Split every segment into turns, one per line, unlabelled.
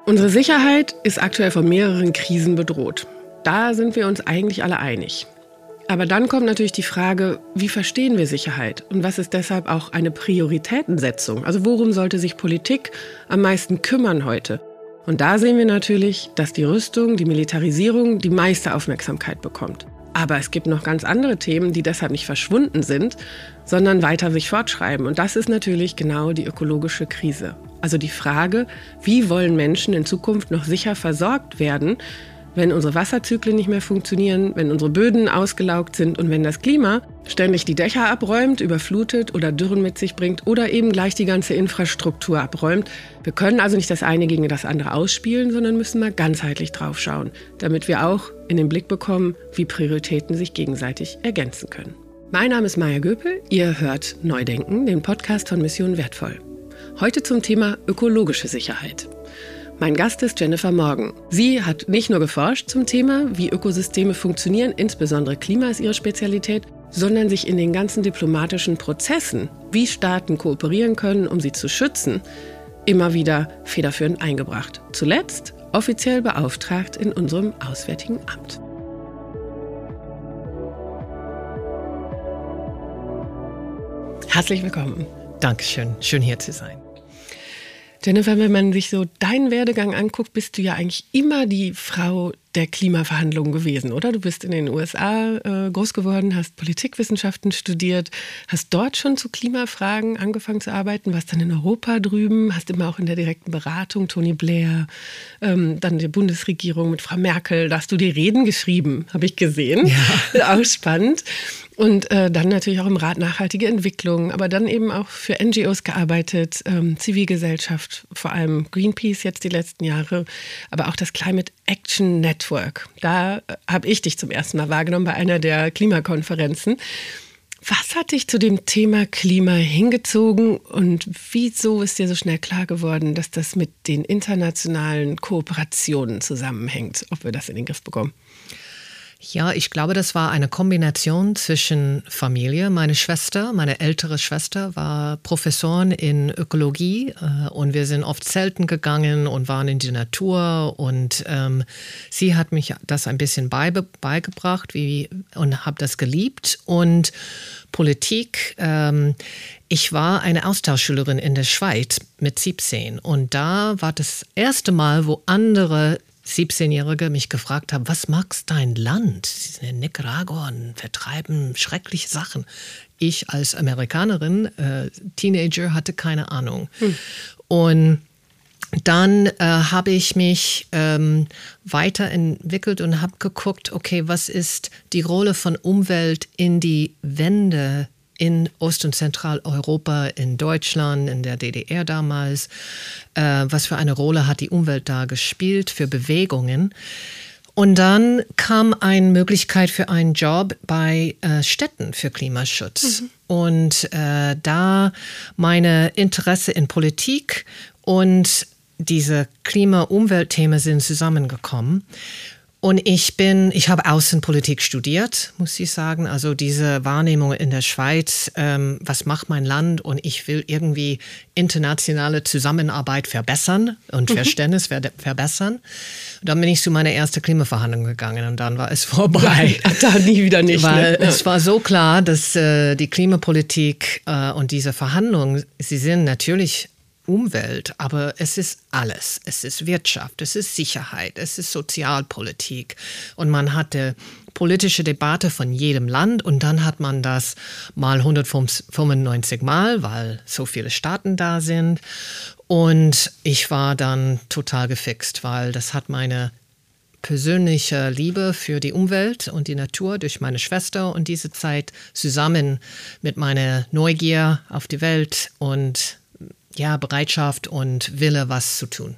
Unsere Sicherheit ist aktuell von mehreren Krisen bedroht. Da sind wir uns eigentlich alle einig. Aber dann kommt natürlich die Frage, wie verstehen wir Sicherheit? Und was ist deshalb auch eine Prioritätensetzung? Also worum sollte sich Politik am meisten kümmern heute? Und da sehen wir natürlich, dass die Rüstung, die Militarisierung die meiste Aufmerksamkeit bekommt. Aber es gibt noch ganz andere Themen, die deshalb nicht verschwunden sind, sondern weiter sich fortschreiben. Und das ist natürlich genau die ökologische Krise. Also die Frage, wie wollen Menschen in Zukunft noch sicher versorgt werden, wenn unsere Wasserzyklen nicht mehr funktionieren, wenn unsere Böden ausgelaugt sind und wenn das Klima ständig die Dächer abräumt, überflutet oder Dürren mit sich bringt oder eben gleich die ganze Infrastruktur abräumt. Wir können also nicht das eine gegen das andere ausspielen, sondern müssen mal ganzheitlich drauf schauen, damit wir auch in den Blick bekommen, wie Prioritäten sich gegenseitig ergänzen können. Mein Name ist Maja Göpel, ihr hört Neudenken, den Podcast von Mission Wertvoll. Heute zum Thema ökologische Sicherheit. Mein Gast ist Jennifer Morgan. Sie hat nicht nur geforscht zum Thema, wie Ökosysteme funktionieren, insbesondere Klima ist ihre Spezialität, sondern sich in den ganzen diplomatischen Prozessen, wie Staaten kooperieren können, um sie zu schützen, immer wieder federführend eingebracht. Zuletzt offiziell beauftragt in unserem Auswärtigen Amt. Herzlich willkommen.
Dankeschön, schön hier zu sein.
Jennifer, wenn man sich so deinen Werdegang anguckt, bist du ja eigentlich immer die Frau der Klimaverhandlungen gewesen, oder? Du bist in den USA groß geworden, hast Politikwissenschaften studiert, hast dort schon zu Klimafragen angefangen zu arbeiten, warst dann in Europa drüben, hast immer auch in der direkten Beratung, Tony Blair, dann die Bundesregierung mit Frau Merkel, da hast du die Reden geschrieben, habe ich gesehen. Ja. Auch spannend. Und dann natürlich auch im Rat Nachhaltige Entwicklung, aber dann eben auch für NGOs gearbeitet, Zivilgesellschaft, vor allem Greenpeace jetzt die letzten Jahre, aber auch das Climate Action Network. Da habe ich dich zum ersten Mal wahrgenommen bei einer der Klimakonferenzen. Was hat dich zu dem Thema Klima hingezogen und wieso ist dir so schnell klar geworden, dass das mit den internationalen Kooperationen zusammenhängt, ob wir das in den Griff bekommen?
Ja, ich glaube, das war eine Kombination zwischen Familie. Meine Schwester, meine ältere Schwester, war Professorin in Ökologie und wir sind oft zelten gegangen und waren in die Natur und sie hat mich das ein bisschen beigebracht und habe das geliebt. Und Politik, ich war eine Austauschschülerin in der Schweiz mit 17 und da war das erste Mal, wo andere 17-Jährige mich gefragt haben, was magst dein Land? Sie sind in Nicaragua und vertreiben schreckliche Sachen. Ich als Amerikanerin, Teenager, hatte keine Ahnung. Und dann habe ich mich weiterentwickelt und habe geguckt, okay, was ist die Rolle von Umwelt in die Wende in Ost- und Zentraleuropa, in Deutschland, in der DDR damals. Was für eine Rolle hat die Umwelt da gespielt für Bewegungen? Und dann kam eine Möglichkeit für einen Job bei Städten für Klimaschutz. Und da meine Interesse in Politik und diese Klima-Umwelt-Themen sind zusammengekommen. Und ich habe Außenpolitik studiert, muss ich sagen. Also diese Wahrnehmung in der Schweiz, was macht mein Land? Und ich will irgendwie internationale Zusammenarbeit verbessern und Verständnis verbessern. Und dann bin ich zu meiner ersten Klimaverhandlung gegangen und dann war es vorbei.
Da nie wieder nicht.
Weil es war so klar, dass die Klimapolitik und diese Verhandlungen, sie sind natürlich Umwelt, aber es ist alles. Es ist Wirtschaft, es ist Sicherheit, es ist Sozialpolitik. Und man hatte politische Debatte von jedem Land und dann hat man das mal 195 Mal, weil so viele Staaten da sind. Und ich war dann total gefixt, weil das hat meine persönliche Liebe für die Umwelt und die Natur durch meine Schwester und diese Zeit zusammen mit meiner Neugier auf die Welt und Bereitschaft und Wille, was zu tun.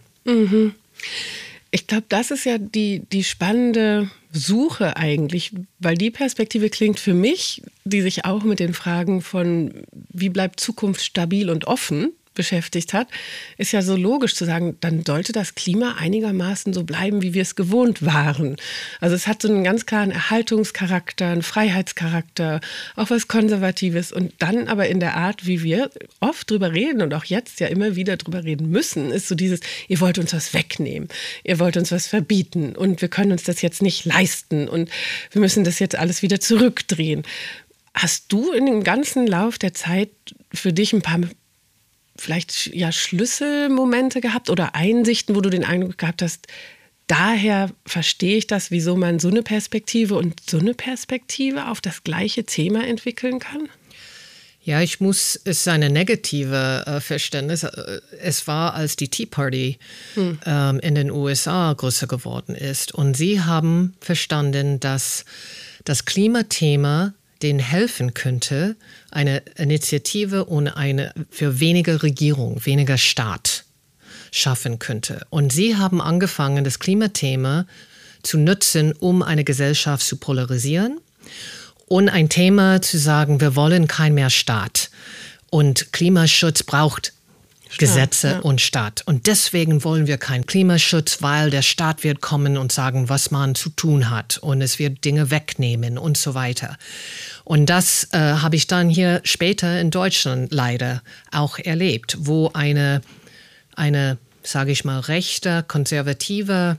Ich glaube, das ist ja die spannende Suche eigentlich, weil die Perspektive klingt für mich, die sich auch mit den Fragen von, wie bleibt Zukunft stabil und offen beschäftigt hat, ist ja so logisch zu sagen, dann sollte das Klima einigermaßen so bleiben, wie wir es gewohnt waren. Also es hat so einen ganz klaren Erhaltungscharakter, einen Freiheitscharakter, auch was Konservatives und dann aber in der Art, wie wir oft drüber reden und auch jetzt ja immer wieder drüber reden müssen, ist so dieses, ihr wollt uns was wegnehmen, ihr wollt uns was verbieten und wir können uns das jetzt nicht leisten und wir müssen das jetzt alles wieder zurückdrehen. Hast du in dem ganzen Lauf der Zeit für dich ein paar vielleicht ja Schlüsselmomente gehabt oder Einsichten, wo du den Eindruck gehabt hast, daher verstehe ich das, wieso man so eine Perspektive und so eine Perspektive auf das gleiche Thema entwickeln kann?
Ja, es ist eine negative Verständnis. Es war, als die Tea Party in den USA größer geworden ist. Und sie haben verstanden, dass das Klimathema denen helfen könnte, eine Initiative und eine für weniger Regierung, weniger Staat schaffen könnte. Und sie haben angefangen, das Klimathema zu nutzen, um eine Gesellschaft zu polarisieren und ein Thema zu sagen, wir wollen kein mehr Staat. Und Klimaschutz braucht Gesetze und Staat. Und deswegen wollen wir keinen Klimaschutz, weil der Staat wird kommen und sagen, was man zu tun hat. Und es wird Dinge wegnehmen und so weiter. Und das habe ich dann hier später in Deutschland leider auch erlebt, wo eine sage ich mal, rechter, konservativer,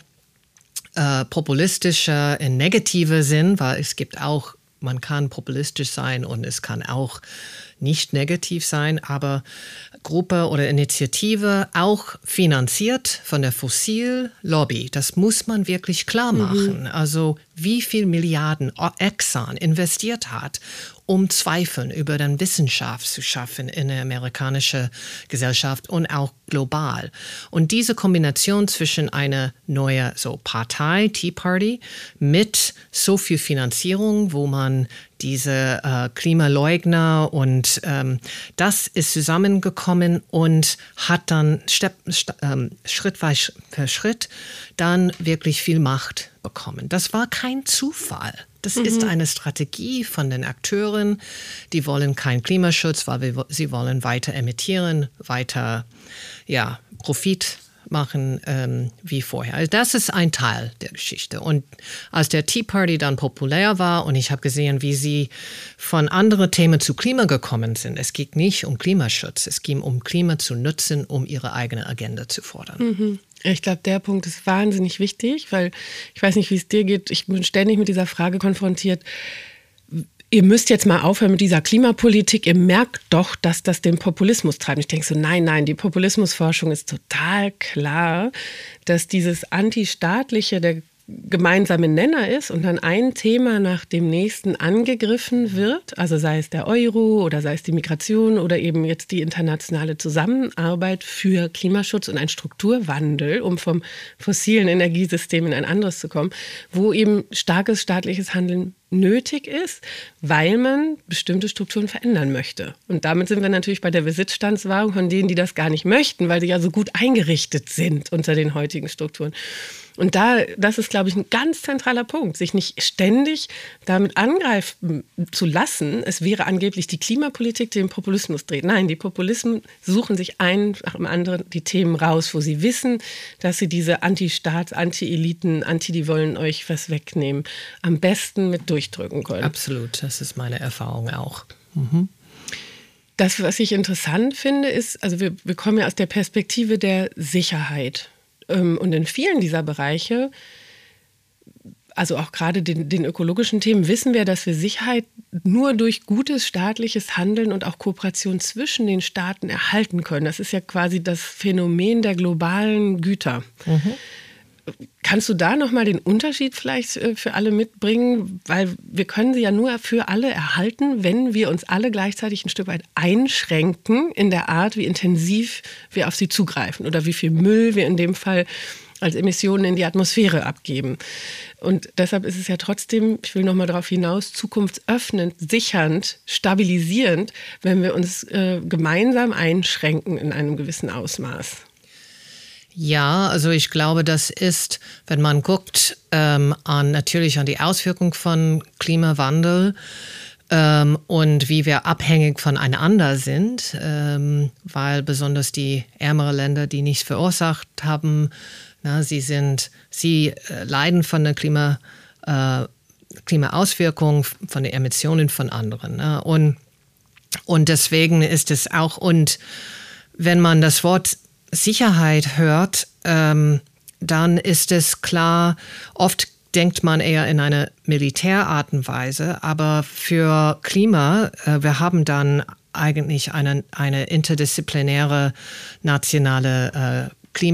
populistischer, in negativer Sinn, weil es gibt auch, man kann populistisch sein und es kann auch nicht negativ sein, aber Gruppe oder Initiative auch finanziert von der Fossillobby. Das muss man wirklich klar machen. Also wie viel Milliarden Exxon investiert hat, um Zweifeln über die Wissenschaft zu schaffen in der amerikanischen Gesellschaft und auch global. Und diese Kombination zwischen einer neuen Partei, Tea Party, mit so viel Finanzierung, wo man diese Klimaleugner und das ist zusammengekommen und hat dann Schritt für Schritt dann wirklich viel Macht bekommen. Das war kein Zufall. Das ist eine Strategie von den Akteuren, die wollen keinen Klimaschutz, weil sie wollen weiter emittieren, weiter Profit machen wie vorher. Also das ist ein Teil der Geschichte. Und als der Tea Party dann populär war und ich habe gesehen, wie sie von anderen Themen zu Klima gekommen sind, es ging nicht um Klimaschutz, es ging um Klima zu nutzen, um ihre eigene Agenda zu fordern.
Ich glaube, der Punkt ist wahnsinnig wichtig, weil ich weiß nicht, wie es dir geht. Ich bin ständig mit dieser Frage konfrontiert. Ihr müsst jetzt mal aufhören mit dieser Klimapolitik. Ihr merkt doch, dass das den Populismus treibt. Ich denke so, nein, die Populismusforschung ist total klar, dass dieses Antistaatliche der gemeinsame Nenner ist und dann ein Thema nach dem nächsten angegriffen wird, also sei es der Euro oder sei es die Migration oder eben jetzt die internationale Zusammenarbeit für Klimaschutz und einen Strukturwandel, um vom fossilen Energiesystem in ein anderes zu kommen, wo eben starkes staatliches Handeln nötig ist, weil man bestimmte Strukturen verändern möchte. Und damit sind wir natürlich bei der Besitzstandswahrung von denen, die das gar nicht möchten, weil sie ja so gut eingerichtet sind unter den heutigen Strukturen. Und das ist, glaube ich, ein ganz zentraler Punkt, sich nicht ständig damit angreifen zu lassen. Es wäre angeblich die Klimapolitik, die den Populismus dreht. Nein, die Populisten suchen sich ein nach dem anderen die Themen raus, wo sie wissen, dass sie diese Anti-Staats-, Anti-Eliten, die wollen euch was wegnehmen, am besten mit durchdrücken können.
Absolut, das ist meine Erfahrung auch.
Das, was ich interessant finde, ist, also wir kommen ja aus der Perspektive der Sicherheit. Und in vielen dieser Bereiche, also auch gerade den ökologischen Themen, wissen wir, dass wir Sicherheit nur durch gutes staatliches Handeln und auch Kooperation zwischen den Staaten erhalten können. Das ist ja quasi das Phänomen der globalen Güter. Kannst du da nochmal den Unterschied vielleicht für alle mitbringen? Weil wir können sie ja nur für alle erhalten, wenn wir uns alle gleichzeitig ein Stück weit einschränken in der Art, wie intensiv wir auf sie zugreifen oder wie viel Müll wir in dem Fall als Emissionen in die Atmosphäre abgeben. Und deshalb ist es ja trotzdem, ich will nochmal darauf hinaus, zukunftsöffnend, sichernd, stabilisierend, wenn wir uns gemeinsam einschränken in einem gewissen Ausmaß.
Ja, also ich glaube, das ist, wenn man guckt, natürlich an die Auswirkungen von Klimawandel, und wie wir abhängig voneinander sind, weil besonders die ärmeren Länder, die nichts verursacht haben, sie leiden von der Klimaauswirkung, von den Emissionen von anderen. Ne? Und deswegen ist es auch, und wenn man das Wort Sicherheit hört, dann ist es klar, oft denkt man eher in eine Militärart und Weise, aber für Klima, wir haben dann eigentlich eine interdisziplinäre nationale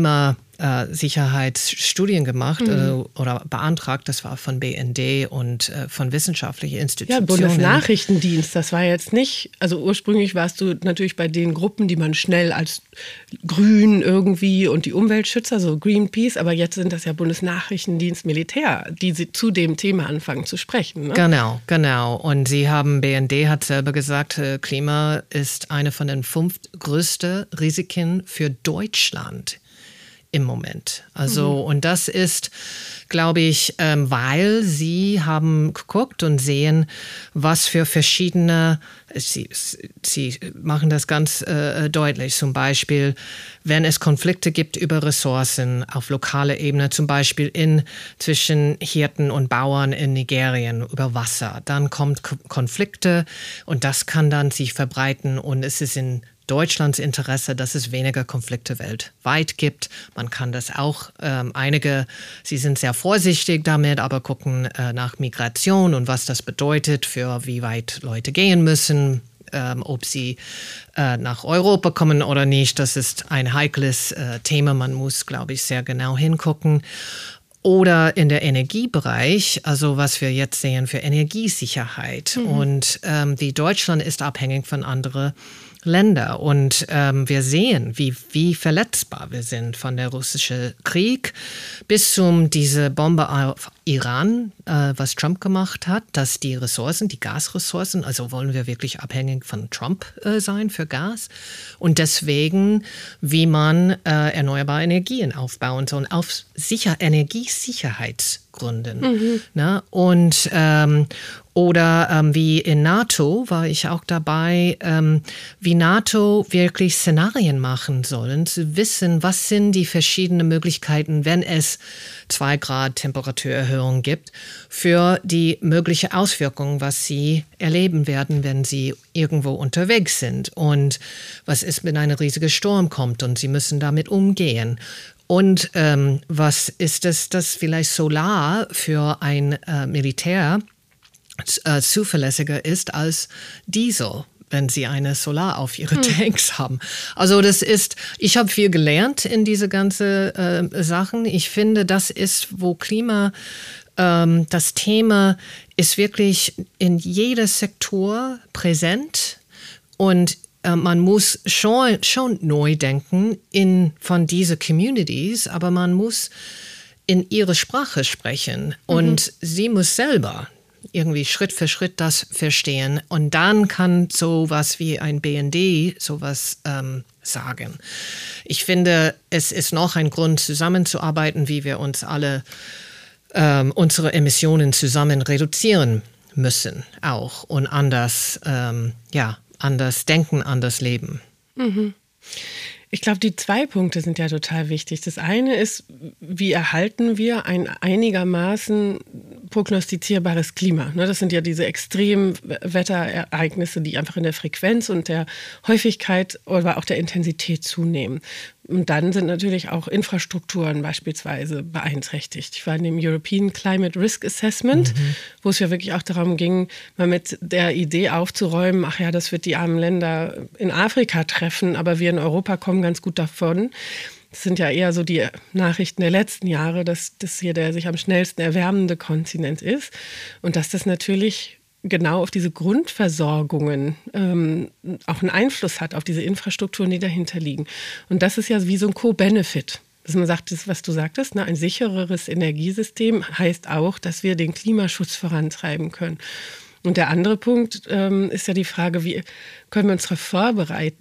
Klimasicherheitsstudien gemacht oder beantragt. Das war von BND und von wissenschaftlichen Institutionen.
Ja, Bundesnachrichtendienst, das war jetzt nicht, also ursprünglich warst du natürlich bei den Gruppen, die man schnell als Grün irgendwie und die Umweltschützer, so Greenpeace, aber jetzt sind das ja Bundesnachrichtendienst, Militär, die zu dem Thema anfangen zu sprechen. Ne?
Genau. Und BND hat selber gesagt, Klima ist eine von den 5 größten Risiken für Deutschland im Moment. Und das ist, glaube ich, weil sie haben geguckt und sehen, was für verschiedene, sie machen das ganz deutlich, zum Beispiel, wenn es Konflikte gibt über Ressourcen auf lokaler Ebene, zum Beispiel zwischen Hirten und Bauern in Nigerien über Wasser, dann kommt Konflikte und das kann dann sich verbreiten und es ist in Deutschlands Interesse, dass es weniger Konflikte weltweit gibt. Man kann das auch, sie sind sehr vorsichtig damit, aber gucken nach Migration und was das bedeutet, für wie weit Leute gehen müssen, ob sie nach Europa kommen oder nicht. Das ist ein heikles Thema. Man muss, glaube ich, sehr genau hingucken. Oder in der Energiebereich, also was wir jetzt sehen für Energiesicherheit. Und wie Deutschland ist abhängig von anderen Länder. Und wir sehen, wie verletzbar wir sind von der russischen Krieg bis diese Bombe auf Iran, was Trump gemacht hat, dass die Ressourcen, die Gasressourcen, also wollen wir wirklich abhängig von Trump sein für Gas. Und deswegen, wie man erneuerbare Energien aufbauen soll, auf Energiesicherheitsgründen. Ne? Und oder wie in NATO war ich auch dabei, wie NATO wirklich Szenarien machen sollen, zu wissen, was sind die verschiedenen Möglichkeiten, wenn es 2 Grad Temperaturerhöhung gibt, für die mögliche Auswirkungen, was sie erleben werden, wenn sie irgendwo unterwegs sind. Und was ist, wenn ein riesiger Sturm kommt und sie müssen damit umgehen. Und was ist es, das vielleicht Solar für ein Militär zuverlässiger ist als Diesel, wenn sie eine Solar auf ihre Tanks haben. Also ich habe viel gelernt in diese ganzen Sachen. Ich finde, das ist, wo Klima, das Thema ist wirklich in jedem Sektor präsent und man muss schon neu denken von diesen Communities, aber man muss in ihre Sprache sprechen und sie muss selber irgendwie Schritt für Schritt das verstehen und dann kann sowas wie ein BND sowas sagen. Ich finde, es ist noch ein Grund, zusammenzuarbeiten, wie wir uns alle unsere Emissionen zusammen reduzieren müssen auch und anders denken, anders leben.
Ich glaube, die 2 Punkte sind ja total wichtig. Das eine ist, wie erhalten wir ein einigermaßen prognostizierbares Klima? Das sind ja diese extremen Wetterereignisse, die einfach in der Frequenz und der Häufigkeit oder auch der Intensität zunehmen. Und dann sind natürlich auch Infrastrukturen beispielsweise beeinträchtigt. Ich war in dem European Climate Risk Assessment, wo es ja wirklich auch darum ging, mal mit der Idee aufzuräumen, ach ja, das wird die armen Länder in Afrika treffen, aber wir in Europa kommen ganz gut davon. Das sind ja eher so die Nachrichten der letzten Jahre, dass das hier der sich am schnellsten erwärmende Kontinent ist und dass das natürlich genau auf diese Grundversorgungen auch einen Einfluss hat, auf diese Infrastrukturen, die dahinter liegen. Und das ist ja wie so ein Co-Benefit. Dass man sagt, das, was du sagtest, ein sichereres Energiesystem heißt auch, dass wir den Klimaschutz vorantreiben können. Und der andere Punkt ist ja die Frage, wie können wir uns darauf vorbereiten,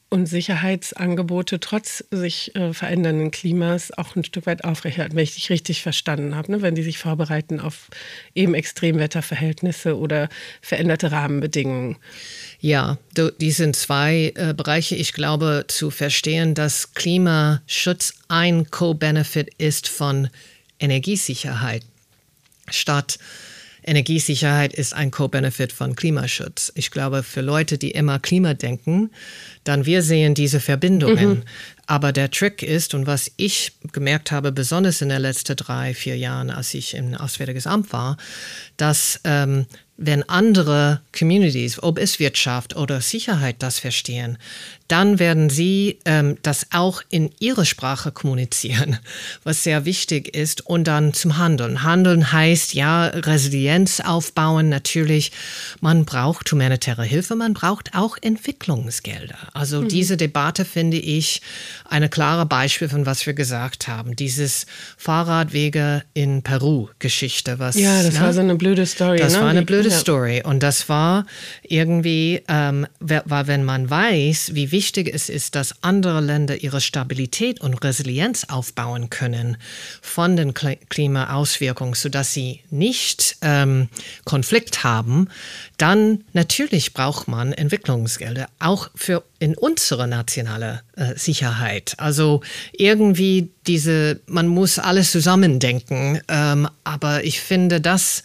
und Sicherheitsangebote trotz sich verändernden Klimas auch ein Stück weit aufrechterhalten, wenn ich dich richtig verstanden habe, ne? Wenn die sich vorbereiten auf eben Extremwetterverhältnisse oder veränderte Rahmenbedingungen.
Ja, die sind zwei Bereiche. Ich glaube, zu verstehen, dass Klimaschutz ein Co-Benefit ist von Energiesicherheit. Statt Energiesicherheit ist ein Co-Benefit von Klimaschutz. Ich glaube, für Leute, die immer Klima denken, dann wir sehen diese Verbindungen. Aber der Trick ist, und was ich gemerkt habe, besonders in den letzten 3-4 Jahren, als ich im Auswärtiges Amt war, dass wenn andere Communities, ob es Wirtschaft oder Sicherheit das verstehen, dann werden sie das auch in ihre Sprache kommunizieren, was sehr wichtig ist, und dann zum Handeln. Handeln heißt ja Resilienz aufbauen, natürlich. Man braucht humanitäre Hilfe, man braucht auch Entwicklungsgelder. Also diese Debatte finde ich ein klares Beispiel von was wir gesagt haben. Dieses Fahrradwege in Peru-Geschichte.
Ja, das war so eine blöde Story.
Das war eine blöde Story. Und das war irgendwie, wenn man weiß, wie wichtig es ist, dass andere Länder ihre Stabilität und Resilienz aufbauen können von den Klimaauswirkungen, sodass sie nicht Konflikt haben, dann natürlich braucht man Entwicklungsgelder, auch für in unsere nationale Sicherheit. Also irgendwie man muss alles zusammendenken, aber ich finde das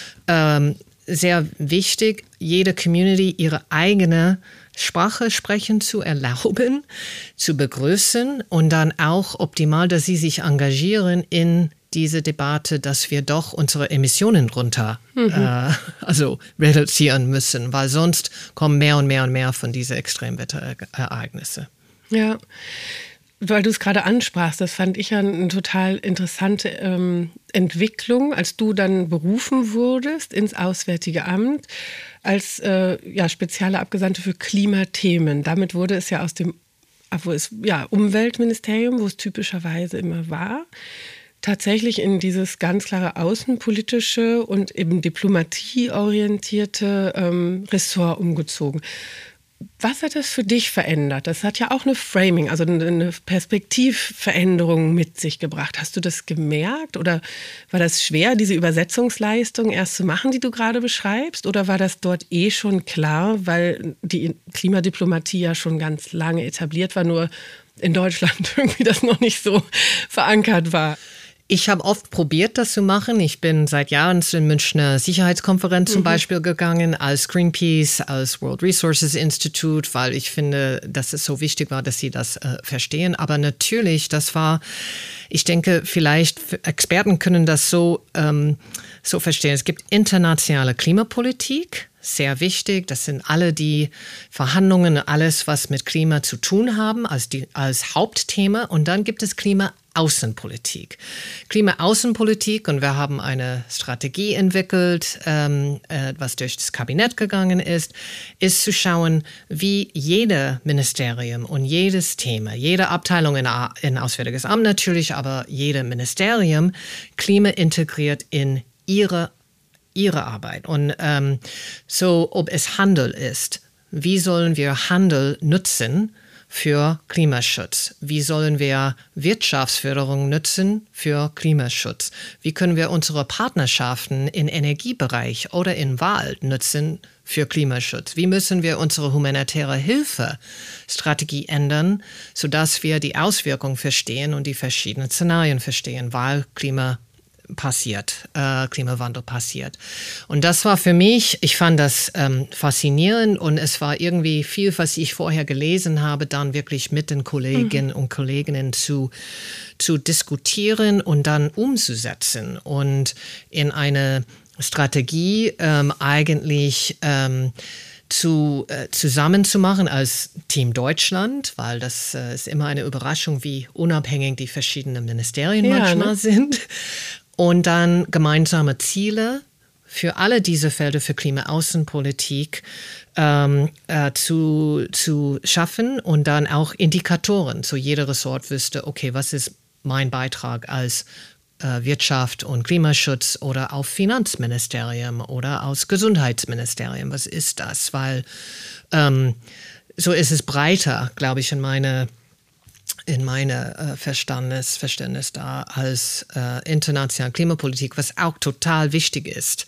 sehr wichtig, jede Community ihre eigene Sprache sprechen zu erlauben, zu begrüßen und dann auch optimal, dass sie sich engagieren in diese Debatte, dass wir doch unsere Emissionen runter reduzieren müssen, weil sonst kommen mehr und mehr und mehr von diesen Extremwetterereignisse.
Ja, weil du es gerade ansprachst, das fand ich ja eine total interessante Entwicklung, als du dann berufen wurdest ins Auswärtige Amt als spezielle Abgesandte für Klimathemen. Damit wurde es ja aus dem Umweltministerium, wo es typischerweise immer war, tatsächlich in dieses ganz klare außenpolitische und eben diplomatieorientierte Ressort umgezogen. Was hat das für dich verändert? Das hat ja auch eine Framing, also eine Perspektivveränderung mit sich gebracht. Hast du das gemerkt oder war das schwer, diese Übersetzungsleistung erst zu machen, die du gerade beschreibst? Oder war das dort schon klar, weil die Klimadiplomatie ja schon ganz lange etabliert war, nur in Deutschland irgendwie das noch nicht so verankert war?
Ich habe oft probiert, das zu machen. Ich bin seit Jahren zur Münchner Sicherheitskonferenz zum Beispiel gegangen, als Greenpeace, als World Resources Institute, weil ich finde, dass es so wichtig war, dass sie das verstehen. Aber natürlich, ich denke, vielleicht Experten können das so verstehen. Es gibt internationale Klimapolitik, sehr wichtig. Das sind alle die Verhandlungen, alles, was mit Klima zu tun haben, als Hauptthema. Und dann gibt es Klimaaußenpolitik. Klimaaußenpolitik, und wir haben eine Strategie entwickelt, was durch das Kabinett gegangen ist zu schauen, wie jeder Ministerium und jedes Thema, jede Abteilung in Auswärtiges Amt natürlich, aber jede Ministerium Klima integriert in ihre Arbeit. Und ob es Handel ist, wie sollen wir Handel nutzen für Klimaschutz? Wie sollen wir Wirtschaftsförderung nutzen für Klimaschutz? Wie können wir unsere Partnerschaften im Energiebereich oder im Wald nutzen für Klimaschutz? Wie müssen wir unsere humanitäre Hilfestrategie ändern, sodass wir die Auswirkungen verstehen und die verschiedenen Szenarien verstehen, weil Klimawandel passiert. Und das war für mich, ich fand das faszinierend und es war irgendwie viel, was ich vorher gelesen habe, dann wirklich mit den Kolleginnen und Kollegen zu diskutieren und dann umzusetzen und in eine Strategie zusammen zu machen als Team Deutschland, weil das ist immer eine Überraschung, wie unabhängig die verschiedenen Ministerien manchmal sind. Und dann gemeinsame Ziele für alle diese Felder für Klimaaußenpolitik zu schaffen und dann auch Indikatoren. So jeder Ressort wüsste, okay, was ist mein Beitrag als Wirtschaft und Klimaschutz oder auf Finanzministerium oder aus Gesundheitsministerium? Was ist das? Weil so ist es breiter, glaube ich, in meine Verständnis da als internationale Klimapolitik, was auch total wichtig ist.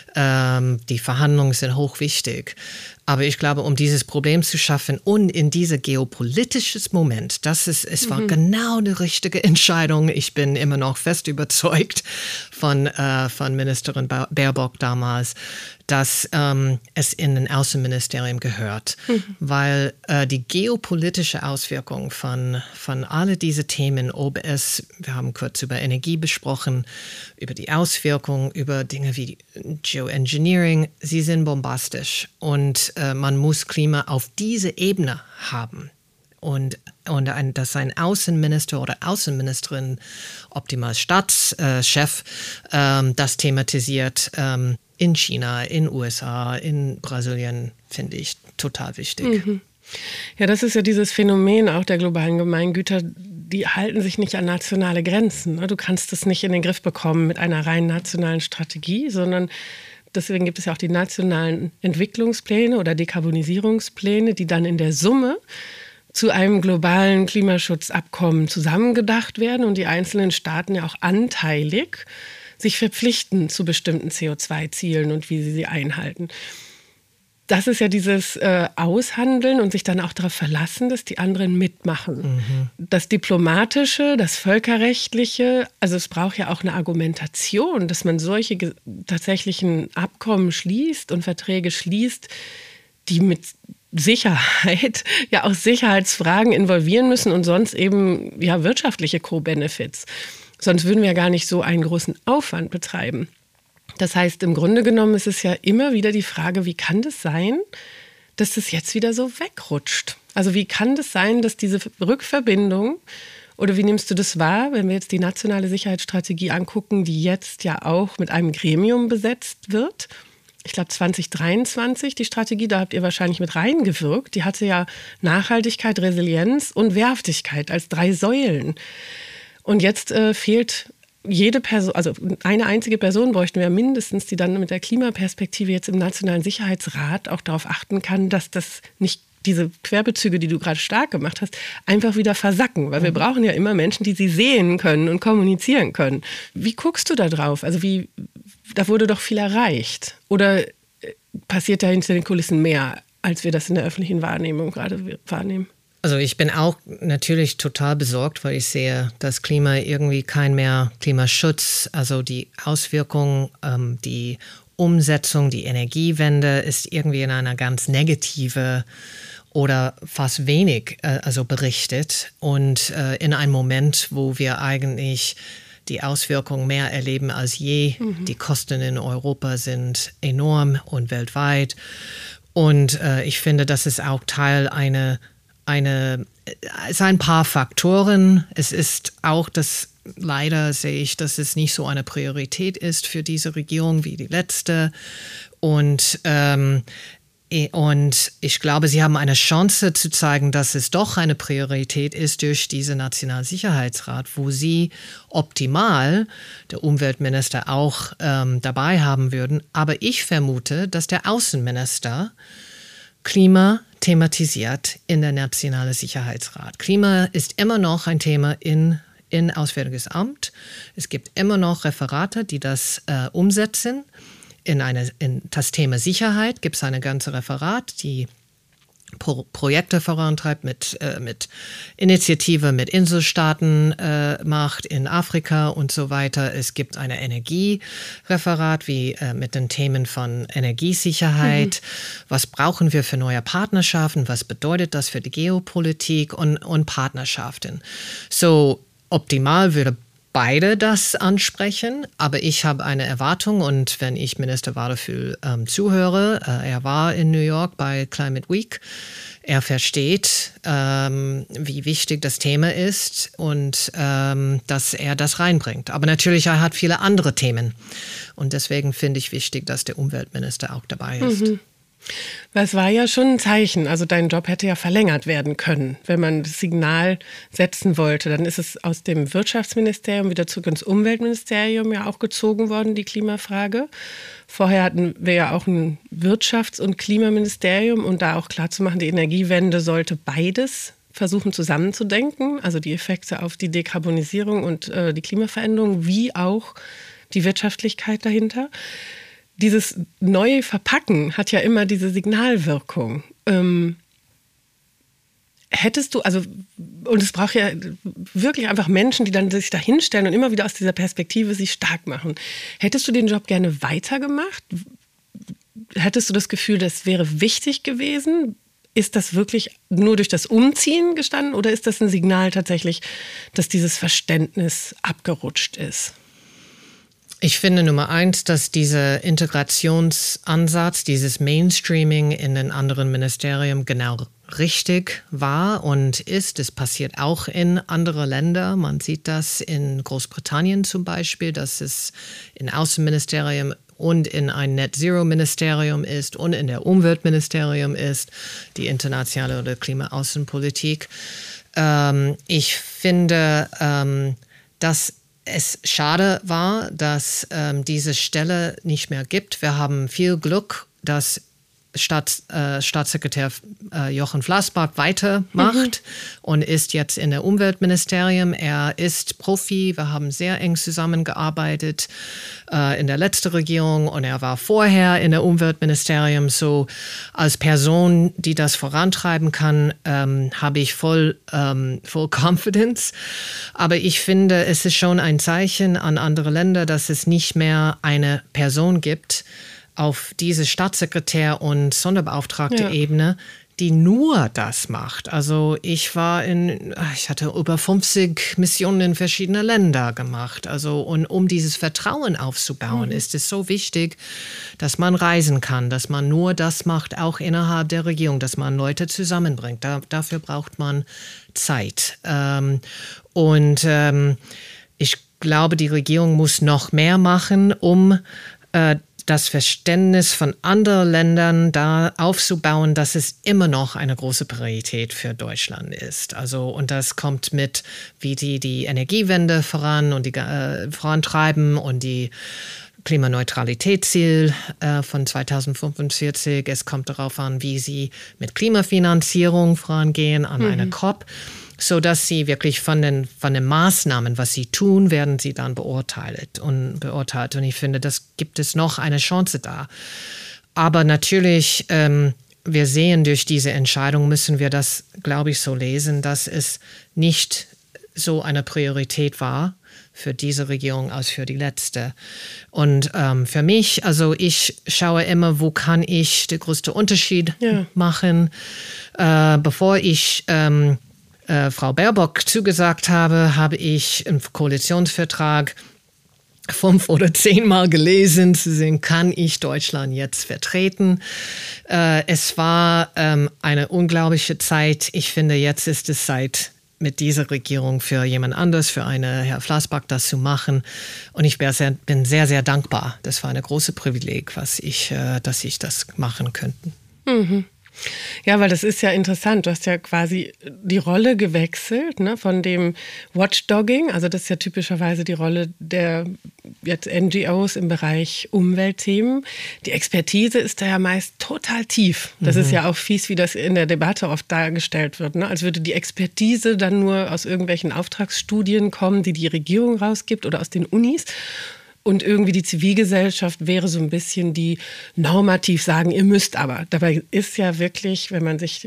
Die Verhandlungen sind hochwichtig. Aber ich glaube, um dieses Problem zu schaffen und in diesem geopolitisches Moment, es war genau die richtige Entscheidung. Ich bin immer noch fest überzeugt von Ministerin Baerbock damals, dass es in ein Außenministerium gehört, weil die geopolitische Auswirkung von alle diese Themen, wir haben kurz über Energie besprochen, über die Auswirkungen, über Dinge wie Geoengineering, sie sind bombastisch und man muss Klima auf diese Ebene haben. Und dass ein Außenminister oder Außenministerin, optimal Staatschef, das thematisiert in China, in USA, in Brasilien, finde ich total wichtig.
Ja, das ist ja dieses Phänomen auch der globalen Gemeingüter, die halten sich nicht an nationale Grenzen. Du kannst es nicht in den Griff bekommen mit einer rein nationalen Strategie, sondern deswegen gibt es ja auch die nationalen Entwicklungspläne oder Dekarbonisierungspläne, die dann in der Summe zu einem globalen Klimaschutzabkommen zusammengedacht werden und die einzelnen Staaten ja auch anteilig sich verpflichten zu bestimmten CO2-Zielen und wie sie einhalten. Das ist ja dieses Aushandeln und sich dann auch darauf verlassen, dass die anderen mitmachen. Das Diplomatische, das Völkerrechtliche, also es braucht ja auch eine Argumentation, dass man solche tatsächlichen Abkommen schließt und Verträge schließt, die mit Sicherheit ja auch Sicherheitsfragen involvieren müssen und sonst eben ja wirtschaftliche Co-Benefits. Sonst würden wir gar nicht so einen großen Aufwand betreiben. Das heißt, im Grunde genommen ist es ja immer wieder die Frage, wie kann das sein, dass das jetzt wieder so wegrutscht? Also wie kann das sein, dass diese Rückverbindung, oder wie nimmst du das wahr, wenn wir jetzt die nationale Sicherheitsstrategie angucken, die jetzt ja auch mit einem Gremium besetzt wird? Ich glaube 2023, die Strategie, da habt ihr wahrscheinlich mit reingewirkt. Die hatte ja Nachhaltigkeit, Resilienz und Wehrhaftigkeit als 3 Säulen. Und jetzt fehlt jede Person, also eine einzige Person bräuchten wir mindestens, die dann mit der Klimaperspektive jetzt im Nationalen Sicherheitsrat auch darauf achten kann, dass das nicht diese Querbezüge, die du gerade stark gemacht hast, einfach wieder versacken. Weil wir brauchen ja immer Menschen, die sie sehen können und kommunizieren können. Wie guckst du da drauf? Also da wurde doch viel erreicht. Oder passiert da hinter den Kulissen mehr, als wir das in der öffentlichen Wahrnehmung gerade wahrnehmen?
Also ich bin auch natürlich total besorgt, weil ich sehe, dass Klima irgendwie kein mehr Klimaschutz, also die Auswirkungen, die Umsetzung, die Energiewende ist irgendwie in einer ganz negative oder fast wenig berichtet. Und in einem Moment, wo wir eigentlich die Auswirkungen mehr erleben als je. Die Kosten in Europa sind enorm und weltweit. Und ich finde, das ist auch Teil es sind ein paar Faktoren. Es ist auch leider sehe ich, dass es nicht so eine Priorität ist für diese Regierung wie die letzte. Und ich glaube, sie haben eine Chance zu zeigen, dass es doch eine Priorität ist durch diesen Nationalsicherheitsrat, wo sie optimal der Umweltminister auch dabei haben würden. Aber ich vermute, dass der Außenminister Klima thematisiert in der Nationalen Sicherheitsrat. Klima ist immer noch ein Thema in Auswärtiges Amt. Es gibt immer noch Referate, die das umsetzen. In das Thema Sicherheit gibt es eine ganze Referat, die Projekte vorantreibt, mit Initiative mit Inselstaaten macht in Afrika und so weiter. Es gibt eine Energiereferat wie mit den Themen von Energiesicherheit. Was brauchen wir für neue Partnerschaften? Was bedeutet das für die Geopolitik und Partnerschaften? So optimal würde beide das ansprechen, aber ich habe eine Erwartung und wenn ich Minister Wadephul zuhöre, er war in New York bei Climate Week, er versteht, wie wichtig das Thema ist und dass er das reinbringt. Aber natürlich, er hat viele andere Themen und deswegen finde ich wichtig, dass der Umweltminister auch dabei ist.
Weil es war ja schon ein Zeichen. Also dein Job hätte ja verlängert werden können, wenn man das Signal setzen wollte. Dann ist es aus dem Wirtschaftsministerium wieder zurück ins Umweltministerium ja auch gezogen worden, die Klimafrage. Vorher hatten wir ja auch ein Wirtschafts- und Klimaministerium und da auch klarzumachen, die Energiewende sollte beides versuchen zusammenzudenken. Also die Effekte auf die Dekarbonisierung und die Klimaveränderung, wie auch die Wirtschaftlichkeit dahinter. Dieses neue Verpacken hat ja immer diese Signalwirkung. Hättest du, also, und es braucht ja wirklich einfach Menschen, die dann sich da hinstellen und immer wieder aus dieser Perspektive sich stark machen. Hättest du den Job gerne weitergemacht? Hättest du das Gefühl, das wäre wichtig gewesen? Ist das wirklich nur durch das Umziehen gestanden oder ist das ein Signal tatsächlich, dass dieses Verständnis abgerutscht ist?
Ich finde Nummer 1, dass dieser Integrationsansatz, dieses Mainstreaming in den anderen Ministerien genau richtig war und ist. Es passiert auch in anderen Ländern. Man sieht das in Großbritannien zum Beispiel, dass es im Außenministerium und in ein Net-Zero-Ministerium ist und in der Umweltministerium ist, die internationale oder Klimaaußenpolitik. Ich finde, dass es schade war, dass diese Stelle nicht mehr gibt. Wir haben viel Glück, dass Staatssekretär Jochen Flassbart weitermacht und ist jetzt in der Umweltministerium. Er ist Profi. Wir haben sehr eng zusammengearbeitet in der letzten Regierung und er war vorher in der Umweltministerium. So als Person, die das vorantreiben kann, habe ich voll Confidence. Aber ich finde, es ist schon ein Zeichen an andere Länder, dass es nicht mehr eine Person gibt, auf diese Staatssekretär- und Sonderbeauftragte Ebene, die nur das macht. Also ich hatte über 50 Missionen in verschiedene Länder gemacht. Also und um dieses Vertrauen aufzubauen, ist es so wichtig, dass man reisen kann, dass man nur das macht, auch innerhalb der Regierung, dass man Leute zusammenbringt. Dafür braucht man Zeit. Ich glaube, die Regierung muss noch mehr machen, um das Verständnis von anderen Ländern da aufzubauen, dass es immer noch eine große Priorität für Deutschland ist. Also, und das kommt mit, wie die Energiewende vorantreiben und die Klimaneutralitätsziel von 2045. Es kommt darauf an, wie sie mit Klimafinanzierung vorangehen an einer COP, so dass sie wirklich von den Maßnahmen, was sie tun, werden sie dann beurteilt. Und ich finde, das gibt es noch eine Chance da. Aber natürlich, wir sehen durch diese Entscheidung, müssen wir das, glaube ich, so lesen, dass es nicht so eine Priorität war für diese Regierung als für die letzte. Und für mich, also ich schaue immer, wo kann ich den größten Unterschied machen. Bevor ich Frau Baerbock zugesagt habe, habe ich im Koalitionsvertrag 5 oder 10 Mal gelesen, zu sehen, kann ich Deutschland jetzt vertreten. Es war eine unglaubliche Zeit. Ich finde, jetzt ist es Zeit, mit dieser Regierung für jemand anderes, für Herr Flassbart, das zu machen. Und ich bin sehr, sehr dankbar. Das war eine große Privileg, dass ich das machen könnte.
Ja, weil das ist ja interessant. Du hast ja quasi die Rolle gewechselt, ne, von dem Watchdogging, also das ist ja typischerweise die Rolle der jetzt NGOs im Bereich Umweltthemen. Die Expertise ist da ja meist total tief. Das ist ja auch fies, wie das in der Debatte oft dargestellt wird, ne? Als würde die Expertise dann nur aus irgendwelchen Auftragsstudien kommen, die die Regierung rausgibt oder aus den Unis. Und irgendwie die Zivilgesellschaft wäre so ein bisschen die normativ sagen, ihr müsst aber. Dabei ist ja wirklich, wenn man sich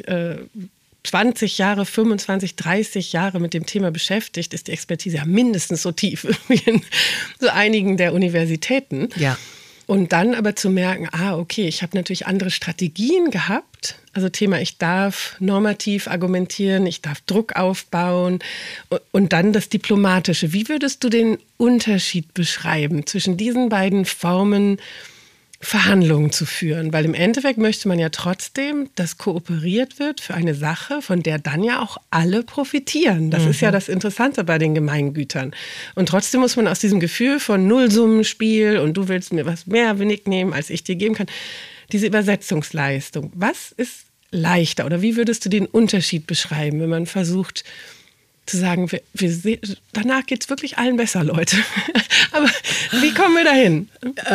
20 Jahre, 25, 30 Jahre mit dem Thema beschäftigt, ist die Expertise ja mindestens so tief wie in so einigen der Universitäten. Ja. Und dann aber zu merken, okay, ich habe natürlich andere Strategien gehabt. Also Thema, ich darf normativ argumentieren, ich darf Druck aufbauen und dann das Diplomatische. Wie würdest du den Unterschied beschreiben zwischen diesen beiden Formen, Verhandlungen zu führen? Weil im Endeffekt möchte man ja trotzdem, dass kooperiert wird für eine Sache, von der dann ja auch alle profitieren. Das ist ja das Interessante bei den Gemeingütern. Und trotzdem muss man aus diesem Gefühl von Nullsummenspiel und du willst mir was mehr wegnehmen, als ich dir geben kann, diese Übersetzungsleistung. Was ist leichter oder wie würdest du den Unterschied beschreiben, wenn man versucht zu sagen, danach geht es wirklich allen besser, Leute. Aber wie kommen wir dahin?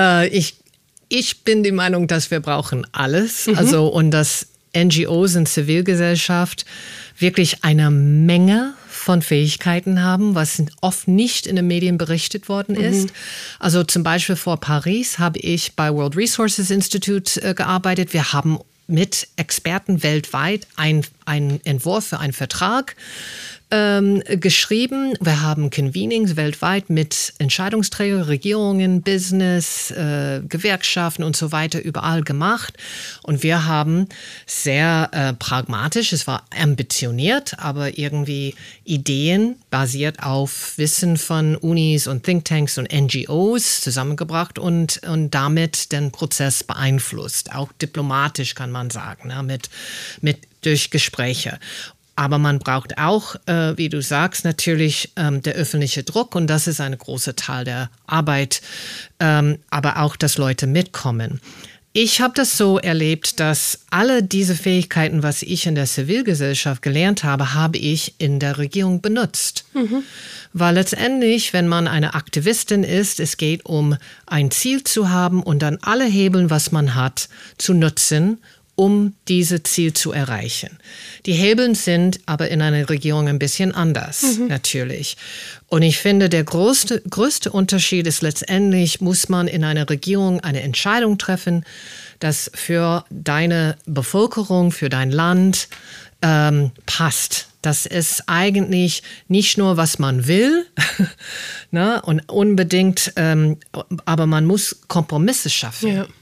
Ich bin die Meinung, dass wir brauchen alles. Also, und dass NGOs und Zivilgesellschaft wirklich eine Menge von Fähigkeiten haben, was oft nicht in den Medien berichtet worden ist. Also zum Beispiel vor Paris habe ich bei World Resources Institute gearbeitet. Wir haben mit Experten weltweit einen Entwurf für einen Vertrag geschrieben. Wir haben Convenings weltweit mit Entscheidungsträgern, Regierungen, Business, Gewerkschaften und so weiter überall gemacht. Und wir haben sehr pragmatisch, es war ambitioniert, aber irgendwie Ideen basiert auf Wissen von Unis und Thinktanks und NGOs zusammengebracht und damit den Prozess beeinflusst. Auch diplomatisch kann man sagen, ne, durch Gespräche. Aber man braucht auch, wie du sagst, natürlich der öffentliche Druck und das ist ein großer Teil der Arbeit, aber auch, dass Leute mitkommen. Ich habe das so erlebt, dass alle diese Fähigkeiten, was ich in der Zivilgesellschaft gelernt habe, habe ich in der Regierung benutzt. Weil letztendlich, wenn man eine Aktivistin ist, es geht um ein Ziel zu haben und dann alle Hebeln, was man hat, zu nutzen, um dieses Ziel zu erreichen. Die Hebeln sind aber in einer Regierung ein bisschen anders, natürlich. Und ich finde, der größte Unterschied ist letztendlich, muss man in einer Regierung eine Entscheidung treffen, das für deine Bevölkerung, für dein Land passt. Das ist eigentlich nicht nur, was man will, ne, und unbedingt, aber man muss Kompromisse schaffen. Ja.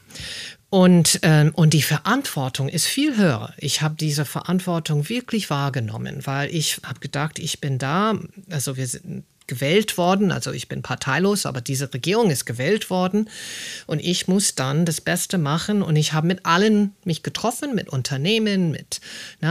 Und die Verantwortung ist viel höher. Ich habe diese Verantwortung wirklich wahrgenommen, weil ich habe gedacht, ich bin da, also wir sind gewählt worden, also ich bin parteilos, aber diese Regierung ist gewählt worden und ich muss dann das Beste machen und ich habe mit allen mich getroffen, mit Unternehmen, mit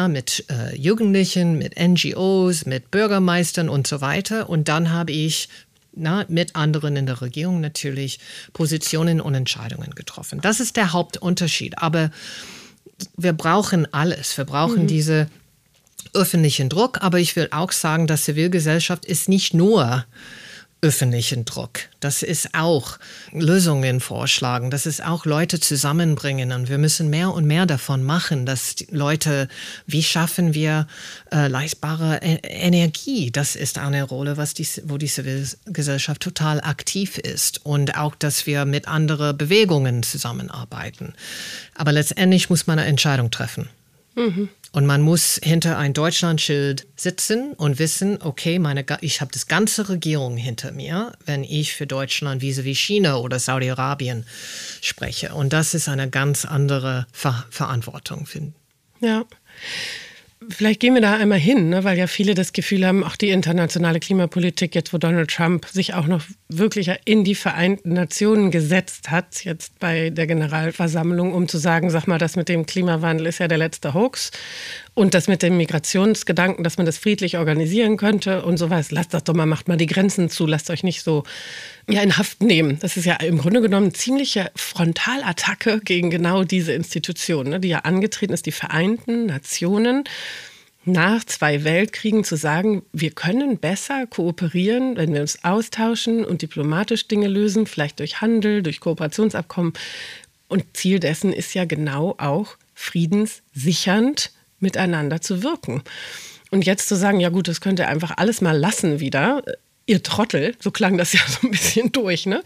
Jugendlichen, mit NGOs, mit Bürgermeistern und so weiter und dann habe ich mit anderen in der Regierung natürlich Positionen und Entscheidungen getroffen. Das ist der Hauptunterschied. Aber wir brauchen alles. Wir brauchen diesen öffentlichen Druck. Aber ich will auch sagen, dass Zivilgesellschaft ist nicht nur öffentlichen Druck. Das ist auch Lösungen vorschlagen. Das ist auch Leute zusammenbringen. Und wir müssen mehr und mehr davon machen, dass die Leute, wie schaffen wir leistbare Energie? Das ist eine Rolle, wo die Zivilgesellschaft total aktiv ist. Und auch, dass wir mit anderen Bewegungen zusammenarbeiten. Aber letztendlich muss man eine Entscheidung treffen. Und man muss hinter ein Deutschlandschild sitzen und wissen, okay, ich habe das ganze Regierung hinter mir, wenn ich für Deutschland vis-à-vis China oder Saudi-Arabien spreche. Und das ist eine ganz andere Verantwortung, finde ich.
Ja. Vielleicht gehen wir da einmal hin, ne, weil ja viele das Gefühl haben, auch die internationale Klimapolitik, jetzt wo Donald Trump sich auch noch wirklich in die Vereinten Nationen gesetzt hat, jetzt bei der Generalversammlung, um zu sagen, sag mal, das mit dem Klimawandel ist ja der letzte Hoax und das mit dem Migrationsgedanken, dass man das friedlich organisieren könnte und sowas, lasst das doch mal, macht mal die Grenzen zu, lasst euch nicht so in Haft nehmen. Das ist ja im Grunde genommen eine ziemliche Frontalattacke gegen genau diese Institution, ne, die ja angetreten ist, die Vereinten Nationen, nach 2 Weltkriegen zu sagen, wir können besser kooperieren, wenn wir uns austauschen und diplomatisch Dinge lösen, vielleicht durch Handel, durch Kooperationsabkommen. Und Ziel dessen ist ja genau auch friedenssichernd miteinander zu wirken. Und jetzt zu sagen, ja gut, das könnt ihr einfach alles mal lassen wieder, ihr Trottel, so klang das ja so ein bisschen durch, ne?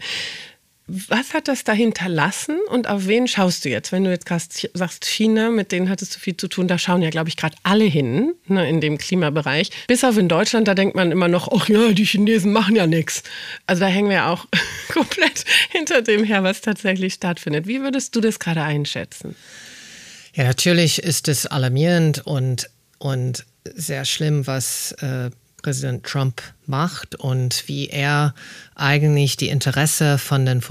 Was hat das da hinterlassen und auf wen schaust du jetzt? Wenn du jetzt gerade sagst, China, mit denen hattest du viel zu tun, da schauen ja, glaube ich, gerade alle hin, ne, in dem Klimabereich. Bis auf in Deutschland, da denkt man immer noch, ach ja, die Chinesen machen ja nichts. Also da hängen wir auch komplett hinter dem her, was tatsächlich stattfindet. Wie würdest du das gerade einschätzen?
Ja, natürlich ist es alarmierend und sehr schlimm, was Präsident Trump macht und wie er eigentlich die Interesse von den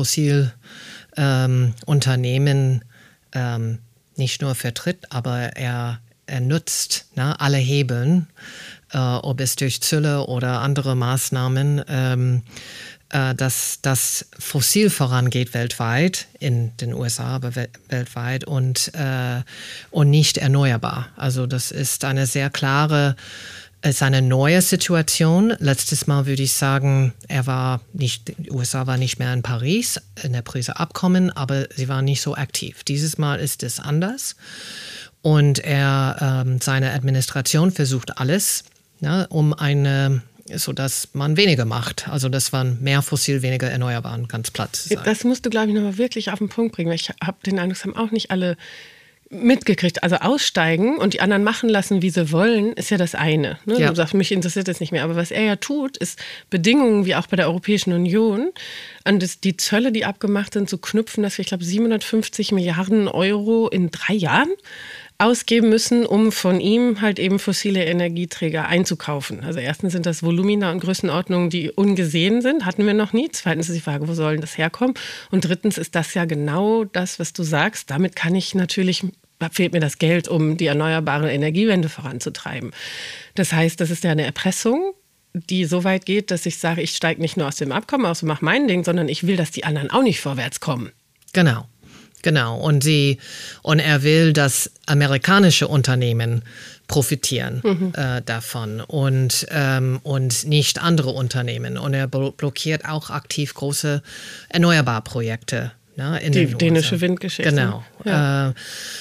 Fossilunternehmen nicht nur vertritt, aber er nutzt alle Hebeln, ob es durch Zölle oder andere Maßnahmen, dass das fossil vorangeht weltweit, in den USA, aber weltweit und nicht erneuerbar. Also das ist eine sehr klare, es ist eine neue Situation. Letztes Mal würde ich sagen, die USA war nicht mehr in Paris, in der Pariser Abkommen, aber sie waren nicht so aktiv. Dieses Mal ist es anders. Und seine Administration versucht alles, ja, sodass man weniger macht. Also dass man mehr fossil, weniger erneuerbar, ganz platt zu sein.
Das musst du, glaube ich, nochmal wirklich auf den Punkt bringen, weil ich habe den Eindruck, das haben auch nicht alle mitgekriegt. Also aussteigen und die anderen machen lassen, wie sie wollen, ist ja das eine. Ne? Ja. Du sagst, mich interessiert das nicht mehr. Aber was er ja tut, ist Bedingungen, wie auch bei der Europäischen Union, an die Zölle, die abgemacht sind, zu knüpfen, dass wir, ich glaube, 750 Milliarden Euro in 3 Jahren ausgeben müssen, um von ihm halt eben fossile Energieträger einzukaufen. Also erstens sind das Volumina und Größenordnungen, die ungesehen sind, hatten wir noch nie. Zweitens ist die Frage, wo soll das herkommen? Und drittens ist das ja genau das, was du sagst. Damit fehlt mir das Geld, um die erneuerbare Energiewende voranzutreiben. Das heißt, das ist ja eine Erpressung, die so weit geht, dass ich sage, ich steige nicht nur aus dem Abkommen aus und mache mein Ding, sondern ich will, dass die anderen auch nicht vorwärts kommen.
Genau. Und er will, dass amerikanische Unternehmen profitieren davon und nicht andere Unternehmen. Und er blockiert auch aktiv große Erneuerbarprojekte. Ja,
die dänische Windgeschichte.
Genau. Ja.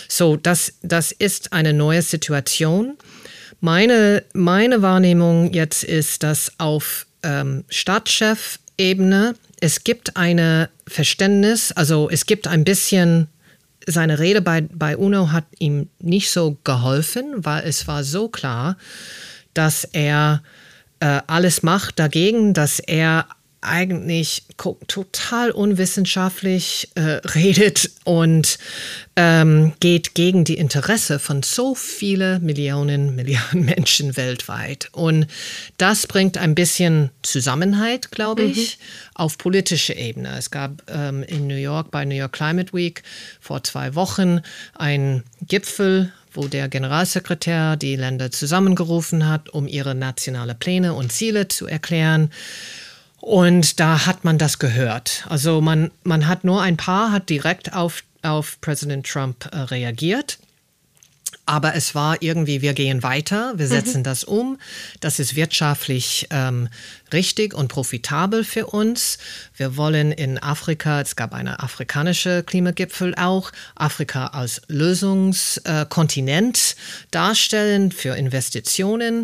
Das ist eine neue Situation. Meine Wahrnehmung jetzt ist, dass auf Stadtchef-Ebene es gibt eine Verständnis, also es gibt ein bisschen, seine Rede bei UNO hat ihm nicht so geholfen, weil es war so klar, dass er alles macht dagegen, dass er eigentlich total unwissenschaftlich redet und geht gegen die Interesse von so vielen Milliarden Menschen weltweit. Und das bringt ein bisschen Zusammenhalt, glaube ich, auf politischer Ebene. Es gab in New York bei New York Climate Week vor 2 Wochen einen Gipfel, wo der Generalsekretär die Länder zusammengerufen hat, um ihre nationalen Pläne und Ziele zu erklären. Und da hat man das gehört. Also man hat nur ein paar, hat direkt auf Präsident Trump reagiert. Aber es war irgendwie, wir gehen weiter, wir setzen das um. Das ist wirtschaftlich richtig und profitabel für uns. Wir wollen in Afrika, es gab eine afrikanische Klimagipfel auch, Afrika als Lösungskontinent darstellen für Investitionen.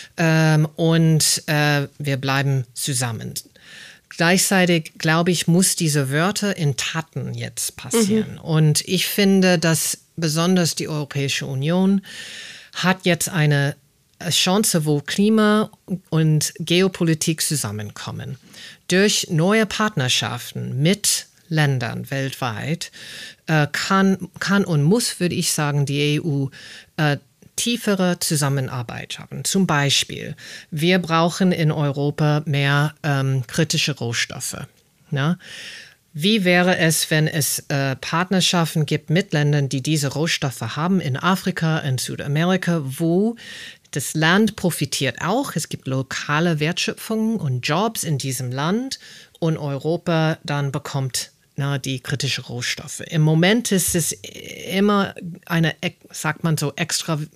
Und wir bleiben zusammen. Gleichzeitig, glaube ich, muss diese Wörter in Taten jetzt passieren. Und ich finde, dass besonders die Europäische Union hat jetzt eine Chance, wo Klima und Geopolitik zusammenkommen. Durch neue Partnerschaften mit Ländern weltweit kann und muss, würde ich sagen, die EU tiefere Zusammenarbeit haben. Zum Beispiel, wir brauchen in Europa mehr kritische Rohstoffe. Ja? Wie wäre es, wenn es Partnerschaften gibt mit Ländern, die diese Rohstoffe haben, in Afrika, in Südamerika, wo das Land profitiert auch. Es gibt lokale Wertschöpfung und Jobs in diesem Land und Europa dann bekommt die kritischen Rohstoffe. Im Moment ist es immer eine, sagt man so,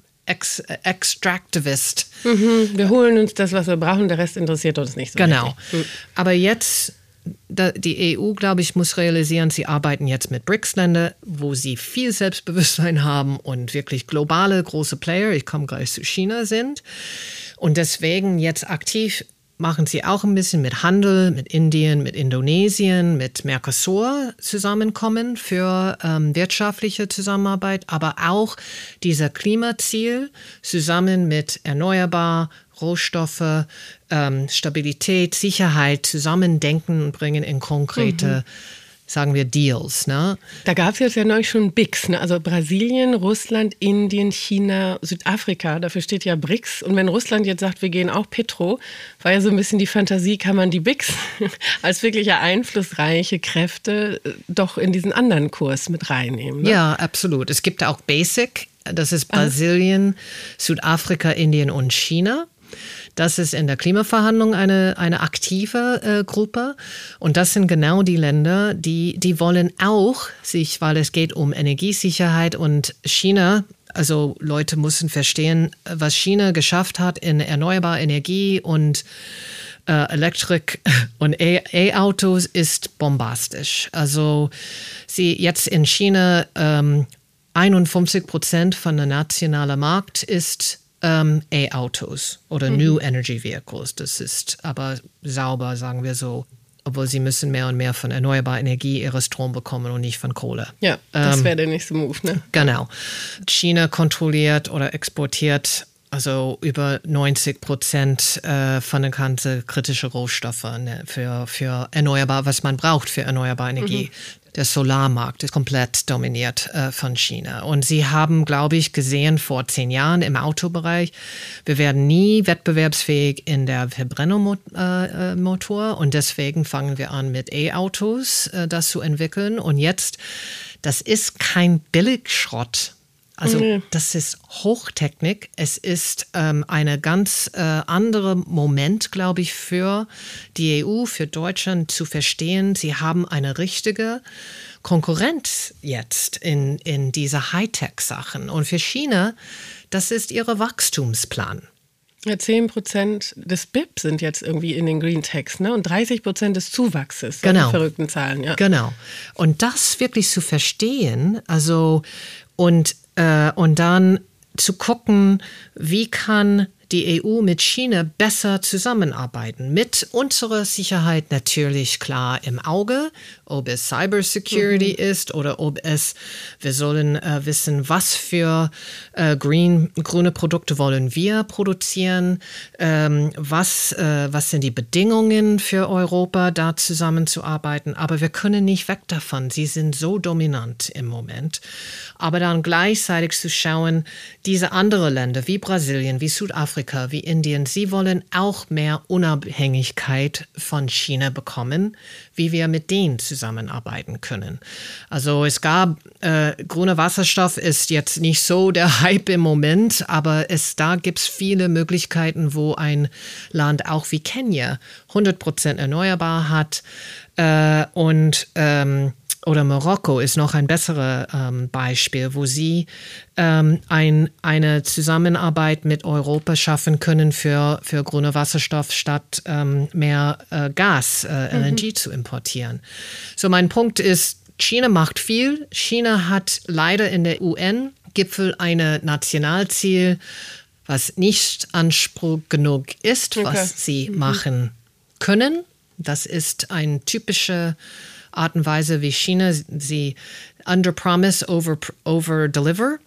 Extractivist.
Wir holen uns das, was wir brauchen, der Rest interessiert uns nicht so.
Genau. Aber jetzt, die EU, glaube ich, muss realisieren, sie arbeiten jetzt mit BRICS-Ländern, wo sie viel Selbstbewusstsein haben und wirklich globale, große Player, ich komme gleich zu China, sind. Und deswegen jetzt aktiv machen sie auch ein bisschen mit Handel, mit Indien, mit Indonesien, mit Mercosur zusammenkommen für wirtschaftliche Zusammenarbeit, aber auch dieser Klimaziel zusammen mit erneuerbar, Rohstoffe, Stabilität, Sicherheit zusammendenken und bringen in konkrete, sagen wir, Deals. Ne?
Da gab es jetzt ja neulich schon BRICS, ne? Also Brasilien, Russland, Indien, China, Südafrika, dafür steht ja BRICS. Und wenn Russland jetzt sagt, wir gehen auch Petro, war ja so ein bisschen die Fantasie, kann man die BRICS als wirklich einflussreiche Kräfte doch in diesen anderen Kurs mit reinnehmen. Ne?
Ja, absolut. Es gibt auch BASIC, das ist Brasilien, Südafrika, Indien und China. Das ist in der Klimaverhandlung eine aktive Gruppe. Und das sind genau die Länder, die wollen auch sich, weil es geht um Energiesicherheit und China. Also Leute müssen verstehen, was China geschafft hat in erneuerbare Energie und Elektrik und E-Autos ist bombastisch. Also sie jetzt in China 51% von der nationalen Markt ist E-Autos oder New Energy Vehicles. Das ist aber sauber, sagen wir so. Obwohl sie müssen mehr und mehr von erneuerbarer Energie ihre Strom bekommen und nicht von Kohle.
Ja, das wäre der nächste Move, ne?
Genau. China kontrolliert oder exportiert also über 90% von den ganzen kritischen Rohstoffen, ne, für erneuerbar, was man braucht für erneuerbare Energie. Der Solarmarkt ist komplett dominiert von China. Und sie haben, glaube ich, gesehen vor 10 Jahren im Autobereich, wir werden nie wettbewerbsfähig in der Verbrennungsmotor. Und deswegen fangen wir an mit E-Autos, das zu entwickeln. Und jetzt, das ist kein Billigschrott. Also das ist Hochtechnik. Es ist eine ganz andere Moment, glaube ich, für die EU, für Deutschland zu verstehen. Sie haben eine richtige Konkurrenz jetzt in diese Hightech-Sachen. Und für China, das ist ihr Wachstumsplan.
Ja, 10% des BIP sind jetzt irgendwie in den Green Techs, ne? Und 30% des Zuwachses.
Genau.
Verrückten Zahlen, ja.
Genau. Und das wirklich zu verstehen, also und dann zu gucken, wie kann die EU mit China besser zusammenarbeiten. Mit unserer Sicherheit natürlich klar im Auge, ob es Cybersecurity ist oder ob es, wir sollen wissen, was für grüne Produkte wollen wir produzieren, was sind die Bedingungen für Europa, da zusammenzuarbeiten. Aber wir können nicht weg davon. Sie sind so dominant im Moment. Aber dann gleichzeitig zu schauen, diese anderen Länder wie Brasilien, wie Südafrika, wie Indien, sie wollen auch mehr Unabhängigkeit von China bekommen, wie wir mit denen zusammenarbeiten können. Also es gab, grüner Wasserstoff ist jetzt nicht so der Hype im Moment, aber da gibt es viele Möglichkeiten, wo ein Land auch wie Kenia 100% erneuerbar hat oder Marokko ist noch ein besseres Beispiel, wo sie eine Zusammenarbeit mit Europa schaffen können für grüner Wasserstoff statt mehr Gas, LNG zu importieren. So mein Punkt ist, China macht viel. China hat leider in der UN-Gipfel ein Nationalziel, was nicht Anspruch genug ist, was sie machen können. Das ist ein typischer Art und Weise, wie China, sie under-promise, over-deliver.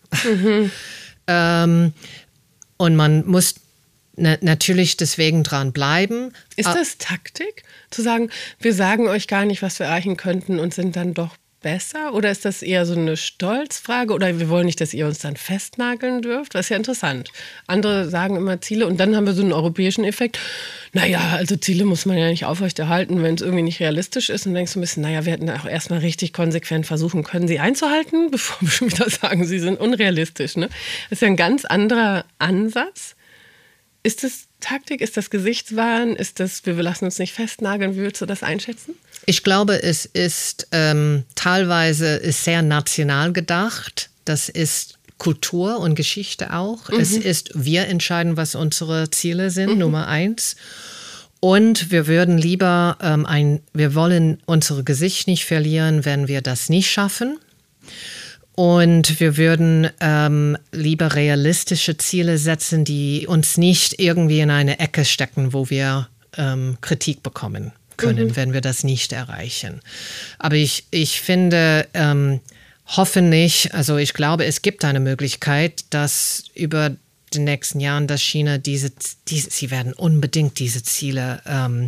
Und man muss natürlich deswegen dran bleiben.
Ist das Taktik? Zu sagen, wir sagen euch gar nicht, was wir erreichen könnten und sind dann doch besser? Oder ist das eher so eine Stolzfrage? Oder wir wollen nicht, dass ihr uns dann festnageln dürft? Das ist ja interessant. Andere sagen immer Ziele und dann haben wir so einen europäischen Effekt. Naja, also Ziele muss man ja nicht aufrechterhalten, wenn es irgendwie nicht realistisch ist. Und denkst du ein bisschen, naja, wir hätten auch erstmal richtig konsequent versuchen können, sie einzuhalten, bevor wir schon wieder sagen, sie sind unrealistisch. Ne? Das ist ja ein ganz anderer Ansatz. Ist das Taktik? Ist das Gesichtswahn? Ist das, wir lassen uns nicht festnageln? Wie würdest du das einschätzen?
Ich glaube, es ist teilweise sehr national gedacht. Das ist Kultur und Geschichte auch. Es ist, wir entscheiden, was unsere Ziele sind, Nummer 1. Und wir würden lieber, wir wollen unser Gesicht nicht verlieren, wenn wir das nicht schaffen. Und wir würden lieber realistische Ziele setzen, die uns nicht irgendwie in eine Ecke stecken, wo wir Kritik bekommen können, wenn wir das nicht erreichen. Aber ich finde, hoffentlich, also ich glaube, es gibt eine Möglichkeit, dass über den nächsten Jahren, dass China sie werden unbedingt diese Ziele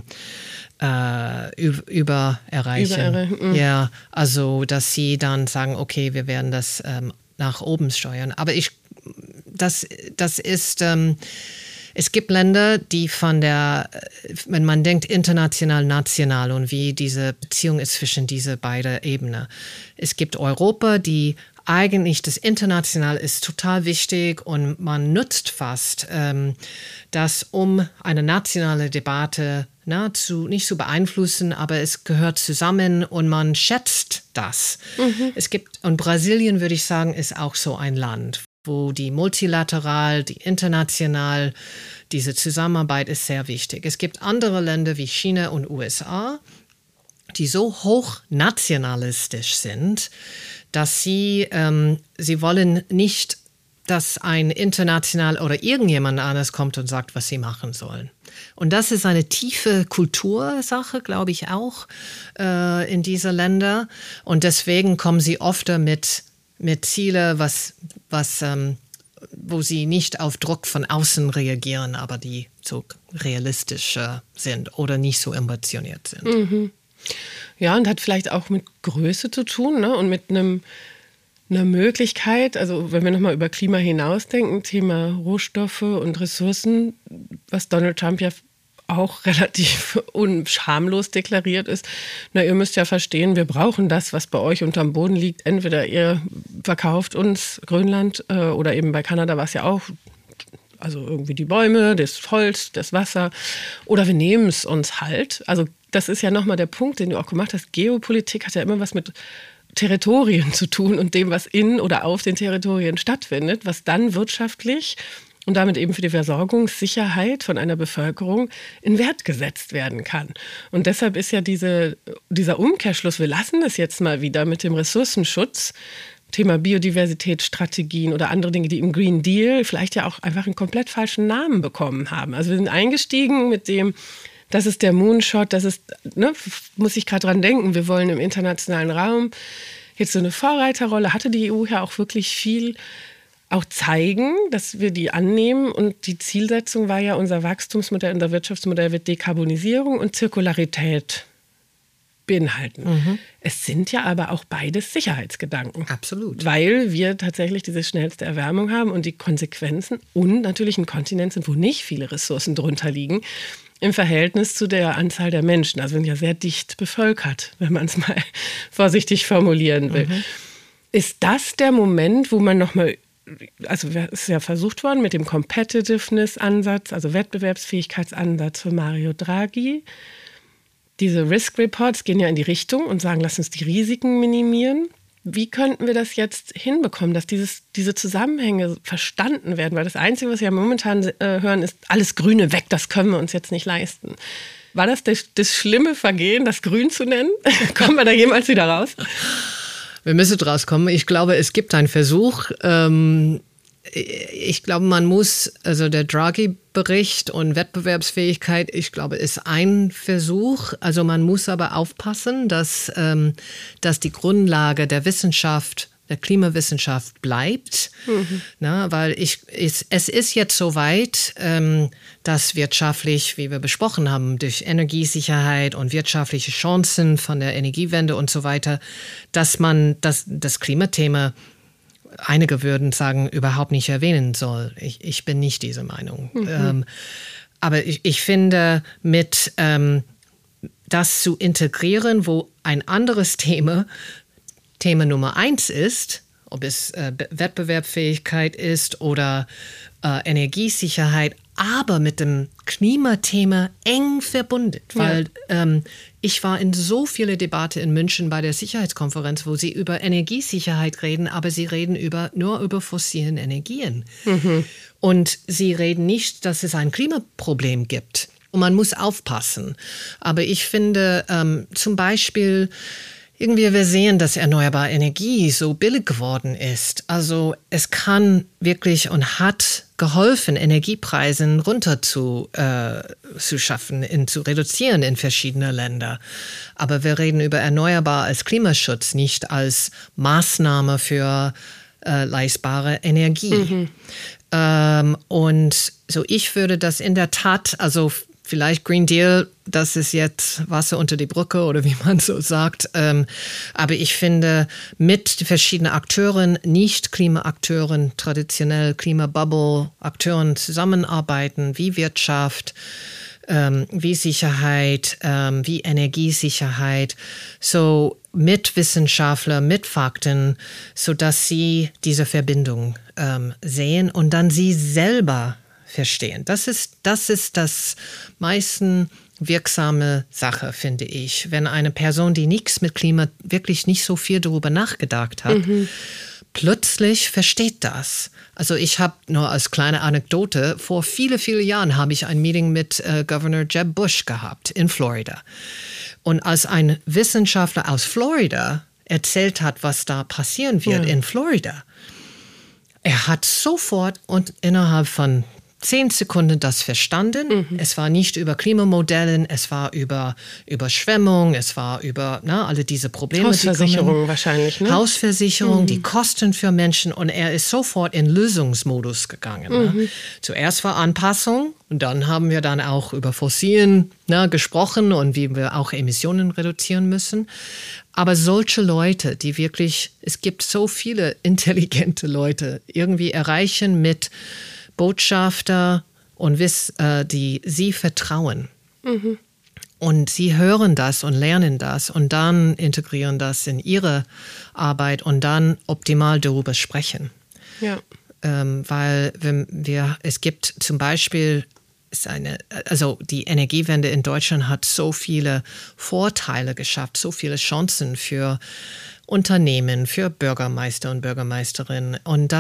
erreichen. Ja, also dass sie dann sagen, okay, wir werden das nach oben steuern. Aber das ist es gibt Länder, die wenn man denkt international, national und wie diese Beziehung ist zwischen diese beiden Ebenen. Es gibt Europa, die eigentlich das International ist total wichtig und man nutzt fast das, um eine nationale Debatte nicht zu beeinflussen, aber es gehört zusammen und man schätzt das. Und Brasilien, würde ich sagen, ist auch so ein Land, wo die multilateral, die international, diese Zusammenarbeit ist sehr wichtig. Es gibt andere Länder wie China und USA, die so hoch nationalistisch sind, dass sie wollen nicht, dass ein international oder irgendjemand anders kommt und sagt, was sie machen sollen. Und das ist eine tiefe Kultursache, glaube ich auch, in diese Länder. Und deswegen kommen sie oft mit Zielen, wo sie nicht auf Druck von außen reagieren, aber die so realistisch sind oder nicht so ambitioniert sind.
Mhm. Ja, und hat vielleicht auch mit Größe zu tun, ne? Und mit einer Möglichkeit, also wenn wir nochmal über Klima hinausdenken, Thema Rohstoffe und Ressourcen, was Donald Trump ja auch relativ unschamlos deklariert ist. Na, ihr müsst ja verstehen, wir brauchen das, was bei euch unterm Boden liegt. Entweder ihr verkauft uns Grönland oder eben bei Kanada war es ja auch, also irgendwie die Bäume, das Holz, das Wasser, oder wir nehmen es uns halt. Also das ist ja nochmal der Punkt, den du auch gemacht hast. Geopolitik hat ja immer was mit Territorien zu tun und dem, was in oder auf den Territorien stattfindet, was dann wirtschaftlich und damit eben für die Versorgungssicherheit von einer Bevölkerung in Wert gesetzt werden kann. Und deshalb ist ja dieser Umkehrschluss, wir lassen es jetzt mal wieder mit dem Ressourcenschutz, Thema Biodiversitätsstrategien oder andere Dinge, die im Green Deal vielleicht ja auch einfach einen komplett falschen Namen bekommen haben. Also wir sind eingestiegen mit dem, das ist der Moonshot, das ist, muss ich gerade dran denken, wir wollen im internationalen Raum jetzt so eine Vorreiterrolle, hatte die EU ja auch wirklich viel auch zeigen, dass wir die annehmen. Und die Zielsetzung war ja, unser Wachstumsmodell, unser Wirtschaftsmodell wird Dekarbonisierung und Zirkularität beinhalten. Mhm. Es sind ja aber auch beides Sicherheitsgedanken.
Absolut.
Weil wir tatsächlich diese schnellste Erwärmung haben und die Konsequenzen und natürlich ein Kontinent sind, wo nicht viele Ressourcen drunter liegen, im Verhältnis zu der Anzahl der Menschen. Also wir sind ja sehr dicht bevölkert, wenn man es mal vorsichtig formulieren will. Mhm. Ist das der Moment, wo man nochmal, also es ist ja versucht worden mit dem Competitiveness-Ansatz, also Wettbewerbsfähigkeitsansatz für Mario Draghi. Diese Risk Reports gehen ja in die Richtung und sagen, lass uns die Risiken minimieren. Wie könnten wir das jetzt hinbekommen, dass diese Zusammenhänge verstanden werden? Weil das Einzige, was wir momentan hören, ist, alles Grüne weg, das können wir uns jetzt nicht leisten. War das schlimme Vergehen, das Grün zu nennen? Kommen wir da jemals wieder raus?
Wir müssen draus kommen. Ich glaube, es gibt einen Versuch. Ich glaube, man muss, also der Draghi-Bericht und Wettbewerbsfähigkeit, ich glaube, ist ein Versuch. Also man muss aber aufpassen, dass die Grundlage der Wissenschaft, der Klimawissenschaft bleibt. Mhm. Weil es ist jetzt so weit, dass wirtschaftlich, wie wir besprochen haben, durch Energiesicherheit und wirtschaftliche Chancen von der Energiewende und so weiter, dass man das Klimathema, einige würden sagen, überhaupt nicht erwähnen soll. Ich bin nicht dieser Meinung. Mhm. Aber ich finde, mit das zu integrieren, wo ein anderes Thema Nummer 1 ist, ob es Wettbewerbsfähigkeit ist oder Energiesicherheit, aber mit dem Klimathema eng verbunden. Weil ich war in so viele Debatten in München bei der Sicherheitskonferenz, wo sie über Energiesicherheit reden, aber sie reden nur über fossilen Energien. Mhm. Und sie reden nicht, dass es ein Klimaproblem gibt. Und man muss aufpassen. Aber ich finde zum Beispiel, irgendwie wir sehen, dass erneuerbare Energie so billig geworden ist. Also es kann wirklich und hat geholfen, Energiepreise runter zu schaffen, zu reduzieren in verschiedenen Ländern. Aber wir reden über erneuerbar als Klimaschutz, nicht als Maßnahme für leistbare Energie. Mhm. Und so ich würde das in der Tat, also vielleicht Green Deal, das ist jetzt Wasser unter die Brücke oder wie man so sagt. Aber ich finde, mit verschiedenen Akteuren, nicht Klimaakteuren, traditionell Klimabubble-Akteuren zusammenarbeiten, wie Wirtschaft, wie Sicherheit, wie Energiesicherheit. So mit Wissenschaftlern, mit Fakten, sodass sie diese Verbindung sehen und dann sie selber verstehen. Das ist das meisten wirksame Sache, finde ich. Wenn eine Person, die nichts mit Klima, wirklich nicht so viel darüber nachgedacht hat, plötzlich versteht das. Also ich habe nur als kleine Anekdote, vor viele Jahren habe ich ein Meeting mit Governor Jeb Bush gehabt in Florida. Und als ein Wissenschaftler aus Florida erzählt hat, was da passieren wird in Florida, er hat sofort und innerhalb von 10 Sekunden das verstanden. Es war nicht über Klimamodellen, es war über Überschwemmung, es war über alle diese Probleme.
Hausversicherung wahrscheinlich, ne?
Hausversicherung, die Kosten für Menschen und er ist sofort in Lösungsmodus gegangen. Ne? Zuerst war Anpassung und dann haben wir dann auch über Fossilen gesprochen und wie wir auch Emissionen reduzieren müssen. Aber solche Leute, die wirklich, es gibt so viele intelligente Leute, irgendwie erreichen mit Botschafter und die sie vertrauen. Und sie hören das und lernen das und dann integrieren das in ihre Arbeit und dann optimal darüber sprechen.
Ja.
Weil es gibt zum Beispiel die Energiewende in Deutschland hat so viele Vorteile geschafft, so viele Chancen für Unternehmen, für Bürgermeister und Bürgermeisterinnen. Und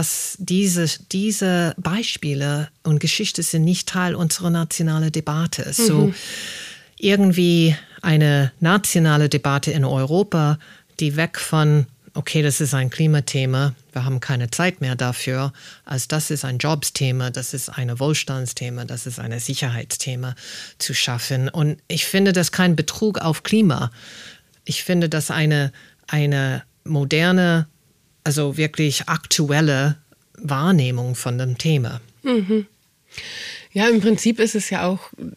diese Beispiele und Geschichte sind nicht Teil unserer nationalen Debatte. So irgendwie eine nationale Debatte in Europa, die weg von, okay, das ist ein Klimathema, wir haben keine Zeit mehr dafür, als das ist ein Jobsthema, das ist ein Wohlstandsthema, das ist ein Sicherheitsthema zu schaffen. Und ich finde das kein Betrug auf Klima. Ich finde das eine moderne, also wirklich aktuelle Wahrnehmung von dem Thema.
Ja, im Prinzip ist es ja auch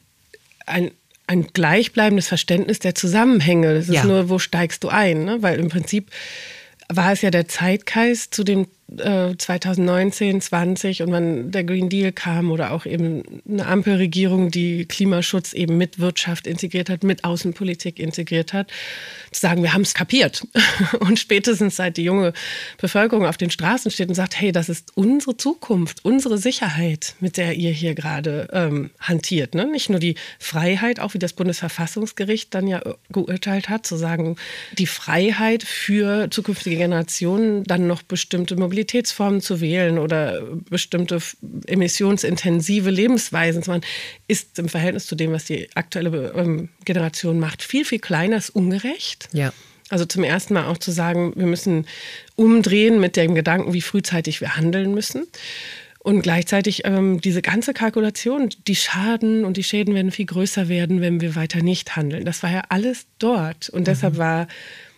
ein gleichbleibendes Verständnis der Zusammenhänge. Das ist nur, wo steigst du ein? Ne? Weil im Prinzip war es ja der Zeitgeist zu dem 2019, 20 und wann der Green Deal kam oder auch eben eine Ampelregierung, die Klimaschutz eben mit Wirtschaft integriert hat, mit Außenpolitik integriert hat, zu sagen, wir haben es kapiert. Und spätestens seit die junge Bevölkerung auf den Straßen steht und sagt, hey, das ist unsere Zukunft, unsere Sicherheit, mit der ihr hier gerade hantiert. Ne? Nicht nur die Freiheit, auch wie das Bundesverfassungsgericht dann ja geurteilt hat, zu sagen, die Freiheit für zukünftige Generationen dann noch bestimmte Mobilitätsformen zu wählen oder bestimmte emissionsintensive Lebensweisen zu machen, ist im Verhältnis zu dem, was die aktuelle Generation macht, viel, viel kleiner, ist ungerecht.
Ja.
Also zum ersten Mal auch zu sagen, wir müssen umdrehen mit dem Gedanken, wie frühzeitig wir handeln müssen. Und gleichzeitig diese ganze Kalkulation, die Schaden und die Schäden werden viel größer werden, wenn wir weiter nicht handeln. Das war ja alles dort. Und deshalb war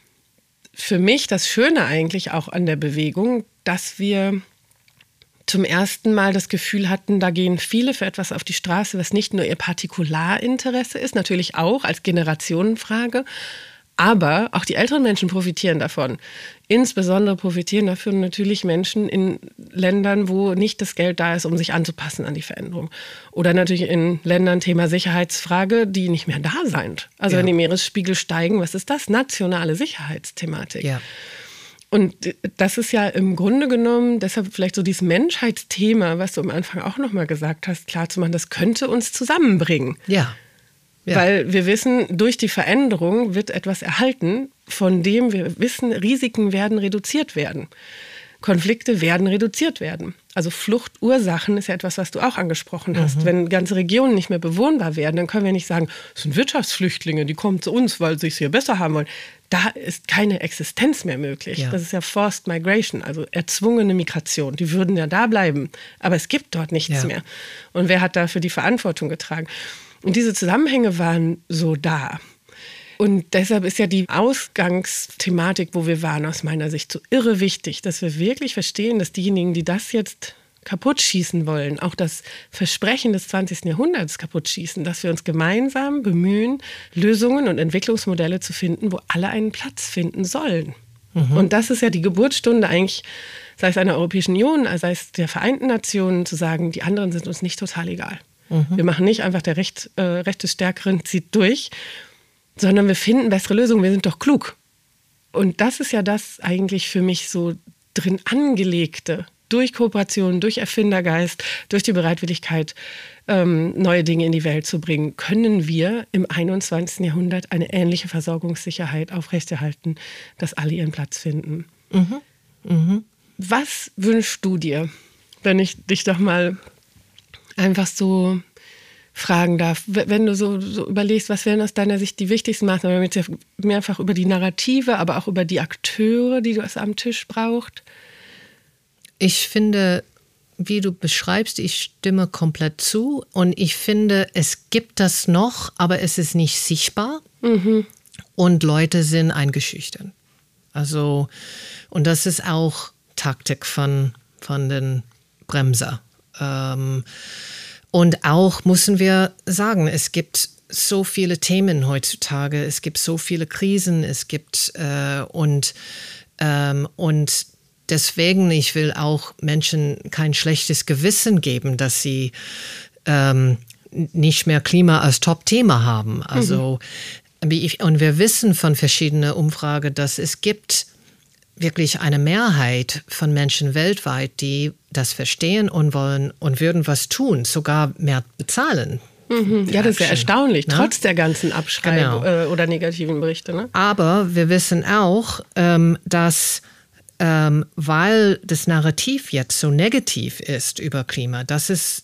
für mich das Schöne eigentlich auch an der Bewegung, dass wir zum ersten Mal das Gefühl hatten, da gehen viele für etwas auf die Straße, was nicht nur ihr Partikularinteresse ist, natürlich auch als Generationenfrage, aber auch die älteren Menschen profitieren davon. Insbesondere profitieren davon natürlich Menschen in Ländern, wo nicht das Geld da ist, um sich anzupassen an die Veränderung. Oder natürlich in Ländern Thema Sicherheitsfrage, die nicht mehr da sind. Also wenn die Meeresspiegel steigen, was ist das? Nationale Sicherheitsthematik. Ja. Und das ist ja im Grunde genommen, deshalb vielleicht so dieses Menschheitsthema, was du am Anfang auch nochmal gesagt hast, klarzumachen, das könnte uns zusammenbringen.
Ja. Ja.
Weil wir wissen, durch die Veränderung wird etwas erhalten, von dem wir wissen, Risiken werden reduziert werden. Konflikte werden reduziert werden. Also Fluchtursachen ist ja etwas, was du auch angesprochen hast. Wenn ganze Regionen nicht mehr bewohnbar werden, dann können wir nicht sagen, es sind Wirtschaftsflüchtlinge, die kommen zu uns, weil sie es hier besser haben wollen. Da ist keine Existenz mehr möglich. Ja. Das ist ja Forced Migration, also erzwungene Migration. Die würden ja da bleiben, aber es gibt dort nichts mehr. Und wer hat dafür die Verantwortung getragen? Und diese Zusammenhänge waren so da. Und deshalb ist ja die Ausgangsthematik, wo wir waren, aus meiner Sicht so irre wichtig, dass wir wirklich verstehen, dass diejenigen, die das jetzt kaputt schießen wollen, auch das Versprechen des 20. Jahrhunderts kaputt schießen, dass wir uns gemeinsam bemühen, Lösungen und Entwicklungsmodelle zu finden, wo alle einen Platz finden sollen. Und das ist ja die Geburtsstunde eigentlich, sei es einer Europäischen Union, sei es der Vereinten Nationen, zu sagen, die anderen sind uns nicht total egal. Wir machen nicht einfach der Recht des Stärkeren zieht durch, sondern wir finden bessere Lösungen. Wir sind doch klug. Und das ist ja das eigentlich für mich so drin angelegte, durch Kooperation, durch Erfindergeist, durch die Bereitwilligkeit, neue Dinge in die Welt zu bringen, können wir im 21. Jahrhundert eine ähnliche Versorgungssicherheit aufrechterhalten, dass alle ihren Platz finden. Was wünschst du dir, wenn ich dich doch mal einfach so fragen darf, wenn du so überlegst, was wären aus deiner Sicht die wichtigsten Maßnahmen? Wir haben jetzt ja mehrfach über die Narrative, aber auch über die Akteure, die es am Tisch braucht.
Ich finde, wie du beschreibst, ich stimme komplett zu. Und ich finde, es gibt das noch, aber es ist nicht sichtbar. Und Leute sind eingeschüchtert. Also, und das ist auch Taktik von den Bremser. Und auch müssen wir sagen, es gibt so viele Themen heutzutage, es gibt so viele Krisen, es gibt und deswegen, ich will auch Menschen kein schlechtes Gewissen geben, dass sie nicht mehr Klima als Top-Thema haben. Also, und wir wissen von verschiedenen Umfragen, dass es gibt wirklich eine Mehrheit von Menschen weltweit, die das verstehen und wollen und würden was tun, sogar mehr bezahlen.
Ja, das ist ja erstaunlich, ne? Trotz der ganzen Abschreibung oder negativen Berichte. Ne?
Aber wir wissen auch, dass weil das Narrativ jetzt so negativ ist über Klima, dass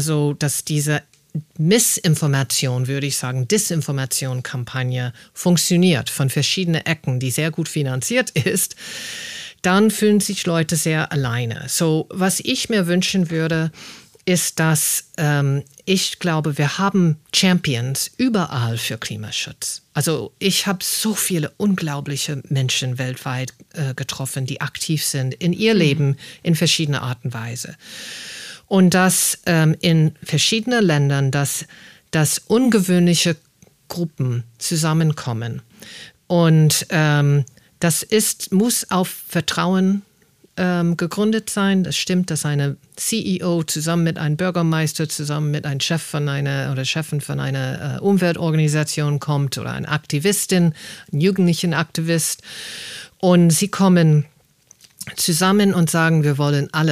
diese Missinformation, würde ich sagen, Disinformation-Kampagne funktioniert von verschiedenen Ecken, die sehr gut finanziert ist, dann fühlen sich Leute sehr alleine. So, was ich mir wünschen würde, ist, dass ich glaube, wir haben Champions überall für Klimaschutz. Also ich habe so viele unglaubliche Menschen weltweit getroffen, die aktiv sind in ihr Leben in verschiedener Art und Weise. Und dass in verschiedenen Ländern, dass ungewöhnliche Gruppen zusammenkommen. Und das muss auf Vertrauen gegründet sein. Das stimmt, dass eine CEO zusammen mit einem Bürgermeister, zusammen mit einem Chef von einer oder Chefin von einer Umweltorganisation kommt oder eine Aktivistin, ein jugendlichen Aktivist. Und sie kommen zusammen und sagen, wir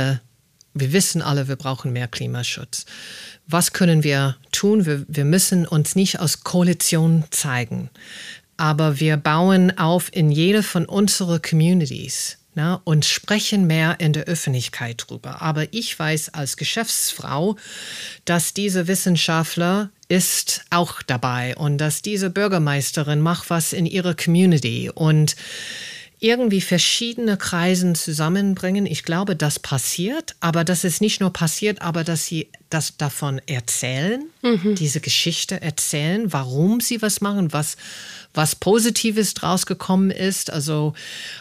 wissen alle, wir brauchen mehr Klimaschutz. Was können wir tun? Wir müssen uns nicht als Koalition zeigen, aber wir bauen auf in jede von unseren Communities. Na, und sprechen mehr in der Öffentlichkeit drüber. Aber ich weiß als Geschäftsfrau, dass diese Wissenschaftler ist auch dabei und dass diese Bürgermeisterin macht was in ihrer Community und irgendwie verschiedene Kreisen zusammenbringen. Ich glaube, das passiert, aber das ist nicht nur passiert, aber dass sie das davon erzählen, diese Geschichte erzählen, warum sie was machen, was Positives draus gekommen ist. Also,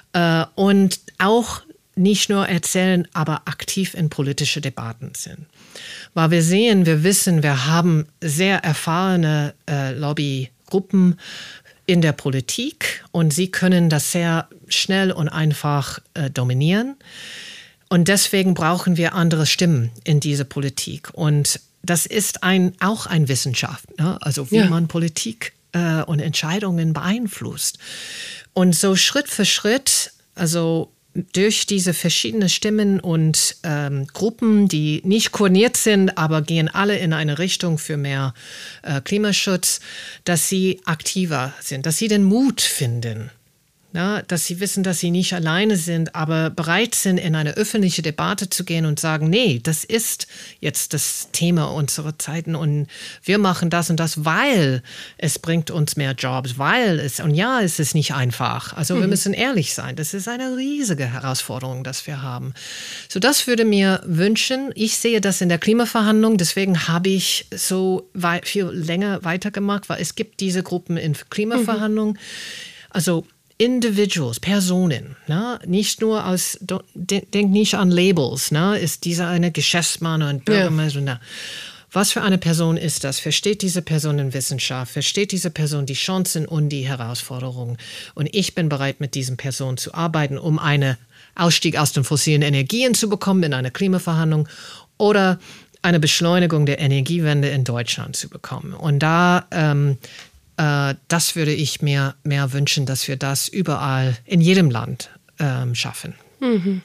und auch nicht nur erzählen, aber aktiv in politische Debatten sind. Weil wir wissen, wir haben sehr erfahrene Lobbygruppen in der Politik und sie können das sehr schnell und einfach dominieren. Und deswegen brauchen wir andere Stimmen in dieser Politik. Und das ist auch eine Wissenschaft, ne? Also wie man Politik und Entscheidungen beeinflusst. Und so Schritt für Schritt, also durch diese verschiedenen Stimmen und Gruppen, die nicht koordiniert sind, aber gehen alle in eine Richtung für mehr Klimaschutz, dass sie aktiver sind, dass sie den Mut finden, ja, dass sie wissen, dass sie nicht alleine sind, aber bereit sind, in eine öffentliche Debatte zu gehen und sagen, nee, das ist jetzt das Thema unserer Zeiten und wir machen das und das, weil es bringt uns mehr Jobs, es ist nicht einfach. Also wir müssen ehrlich sein, das ist eine riesige Herausforderung, das wir haben. So, das würde mir wünschen. Ich sehe das in der Klimaverhandlung, deswegen habe ich so viel länger weitergemacht, weil es gibt diese Gruppen in Klimaverhandlungen. Also Individuals, Personen, ne? Nicht nur denk nicht an Labels, ne? Ist dieser eine Geschäftsmann und Bürgermeister? Ja. Was für eine Person ist das? Versteht diese Person in Wissenschaft? Versteht diese Person die Chancen und die Herausforderungen? Und ich bin bereit, mit diesen Personen zu arbeiten, um einen Ausstieg aus den fossilen Energien zu bekommen in einer Klimaverhandlung oder eine Beschleunigung der Energiewende in Deutschland zu bekommen. Und da Das würde ich mir mehr wünschen, dass wir das überall in jedem Land schaffen.
Mhm.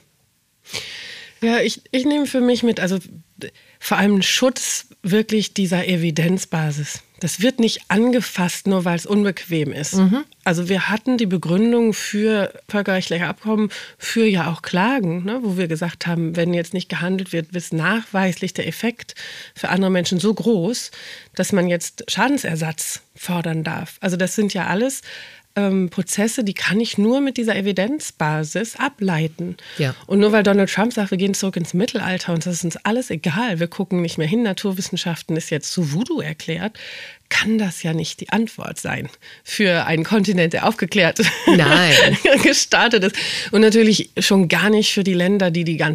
Ja, ich nehme für mich mit, also vor allem Schutz wirklich dieser Evidenzbasis. Das wird nicht angefasst, nur weil es unbequem ist. Mhm. Also wir hatten die Begründung für völkerrechtliche Abkommen, für ja auch Klagen, ne, wo wir gesagt haben, wenn jetzt nicht gehandelt wird, ist nachweislich der Effekt für andere Menschen so groß, dass man jetzt Schadensersatz fordern darf. Also das sind ja alles Prozesse, die kann ich nur mit dieser Evidenzbasis ableiten. Ja. Und nur weil Donald Trump sagt, wir gehen zurück ins Mittelalter und das ist uns alles egal, wir gucken nicht mehr hin, Naturwissenschaften ist jetzt zu Voodoo erklärt, kann das ja nicht die Antwort sein für einen Kontinent, der aufgeklärt gestartet ist. Und natürlich schon gar nicht für die Länder, die die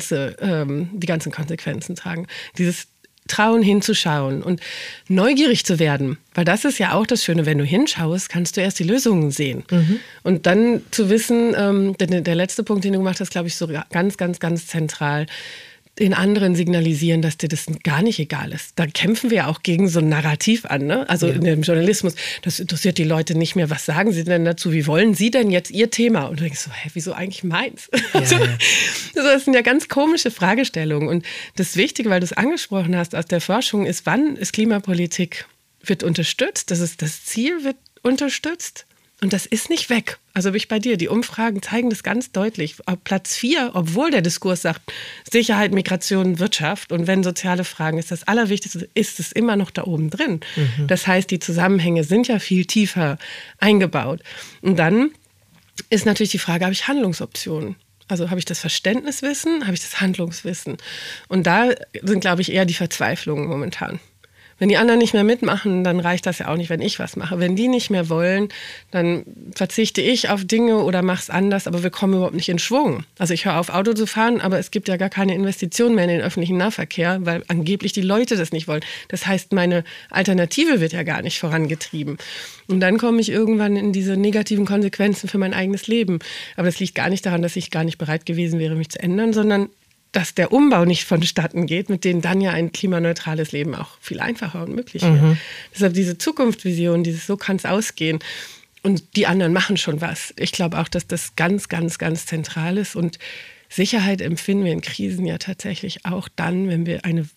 ganzen Konsequenzen tragen. Dieses Trauen hinzuschauen und neugierig zu werden. Weil das ist ja auch das Schöne, wenn du hinschaust, kannst du erst die Lösungen sehen. Mhm. Und dann zu wissen, der letzte Punkt, den du gemacht hast, glaube ich, so ganz, ganz, ganz zentral, den anderen signalisieren, dass dir das gar nicht egal ist. Da kämpfen wir auch gegen so ein Narrativ an, ne? Also in dem Journalismus, das interessiert die Leute nicht mehr. Was sagen sie denn dazu? Wie wollen sie denn jetzt ihr Thema? Und du denkst so, wieso eigentlich meins? Ja, also, das sind ja ganz komische Fragestellungen. Und das Wichtige, weil du es angesprochen hast aus der Forschung, ist, wann ist Klimapolitik wird unterstützt? Das Ziel wird unterstützt. Und das ist nicht weg. Also bin ich bei dir. Die Umfragen zeigen das ganz deutlich. Auf Platz 4, obwohl der Diskurs sagt, Sicherheit, Migration, Wirtschaft und wenn soziale Fragen ist das Allerwichtigste, ist es immer noch da oben drin. Mhm. Das heißt, die Zusammenhänge sind ja viel tiefer eingebaut. Und dann ist natürlich die Frage, habe ich Handlungsoptionen? Also habe ich das Verständniswissen, habe ich das Handlungswissen? Und da sind, glaube ich, eher die Verzweiflungen momentan. Wenn die anderen nicht mehr mitmachen, dann reicht das ja auch nicht, wenn ich was mache. Wenn die nicht mehr wollen, dann verzichte ich auf Dinge oder mache es anders, aber wir kommen überhaupt nicht in Schwung. Also ich höre auf, Auto zu fahren, aber es gibt ja gar keine Investition mehr in den öffentlichen Nahverkehr, weil angeblich die Leute das nicht wollen. Das heißt, meine Alternative wird ja gar nicht vorangetrieben. Und dann komme ich irgendwann in diese negativen Konsequenzen für mein eigenes Leben. Aber das liegt gar nicht daran, dass ich gar nicht bereit gewesen wäre, mich zu ändern, sondern dass der Umbau nicht vonstatten geht, mit dem dann ja ein klimaneutrales Leben auch viel einfacher und möglich wird. Mhm. Deshalb diese Zukunftsvision, dieses so kann es ausgehen. Und die anderen machen schon was. Ich glaube auch, dass das ganz, ganz, ganz zentral ist. Und Sicherheit empfinden wir in Krisen ja tatsächlich auch dann, wenn wir eine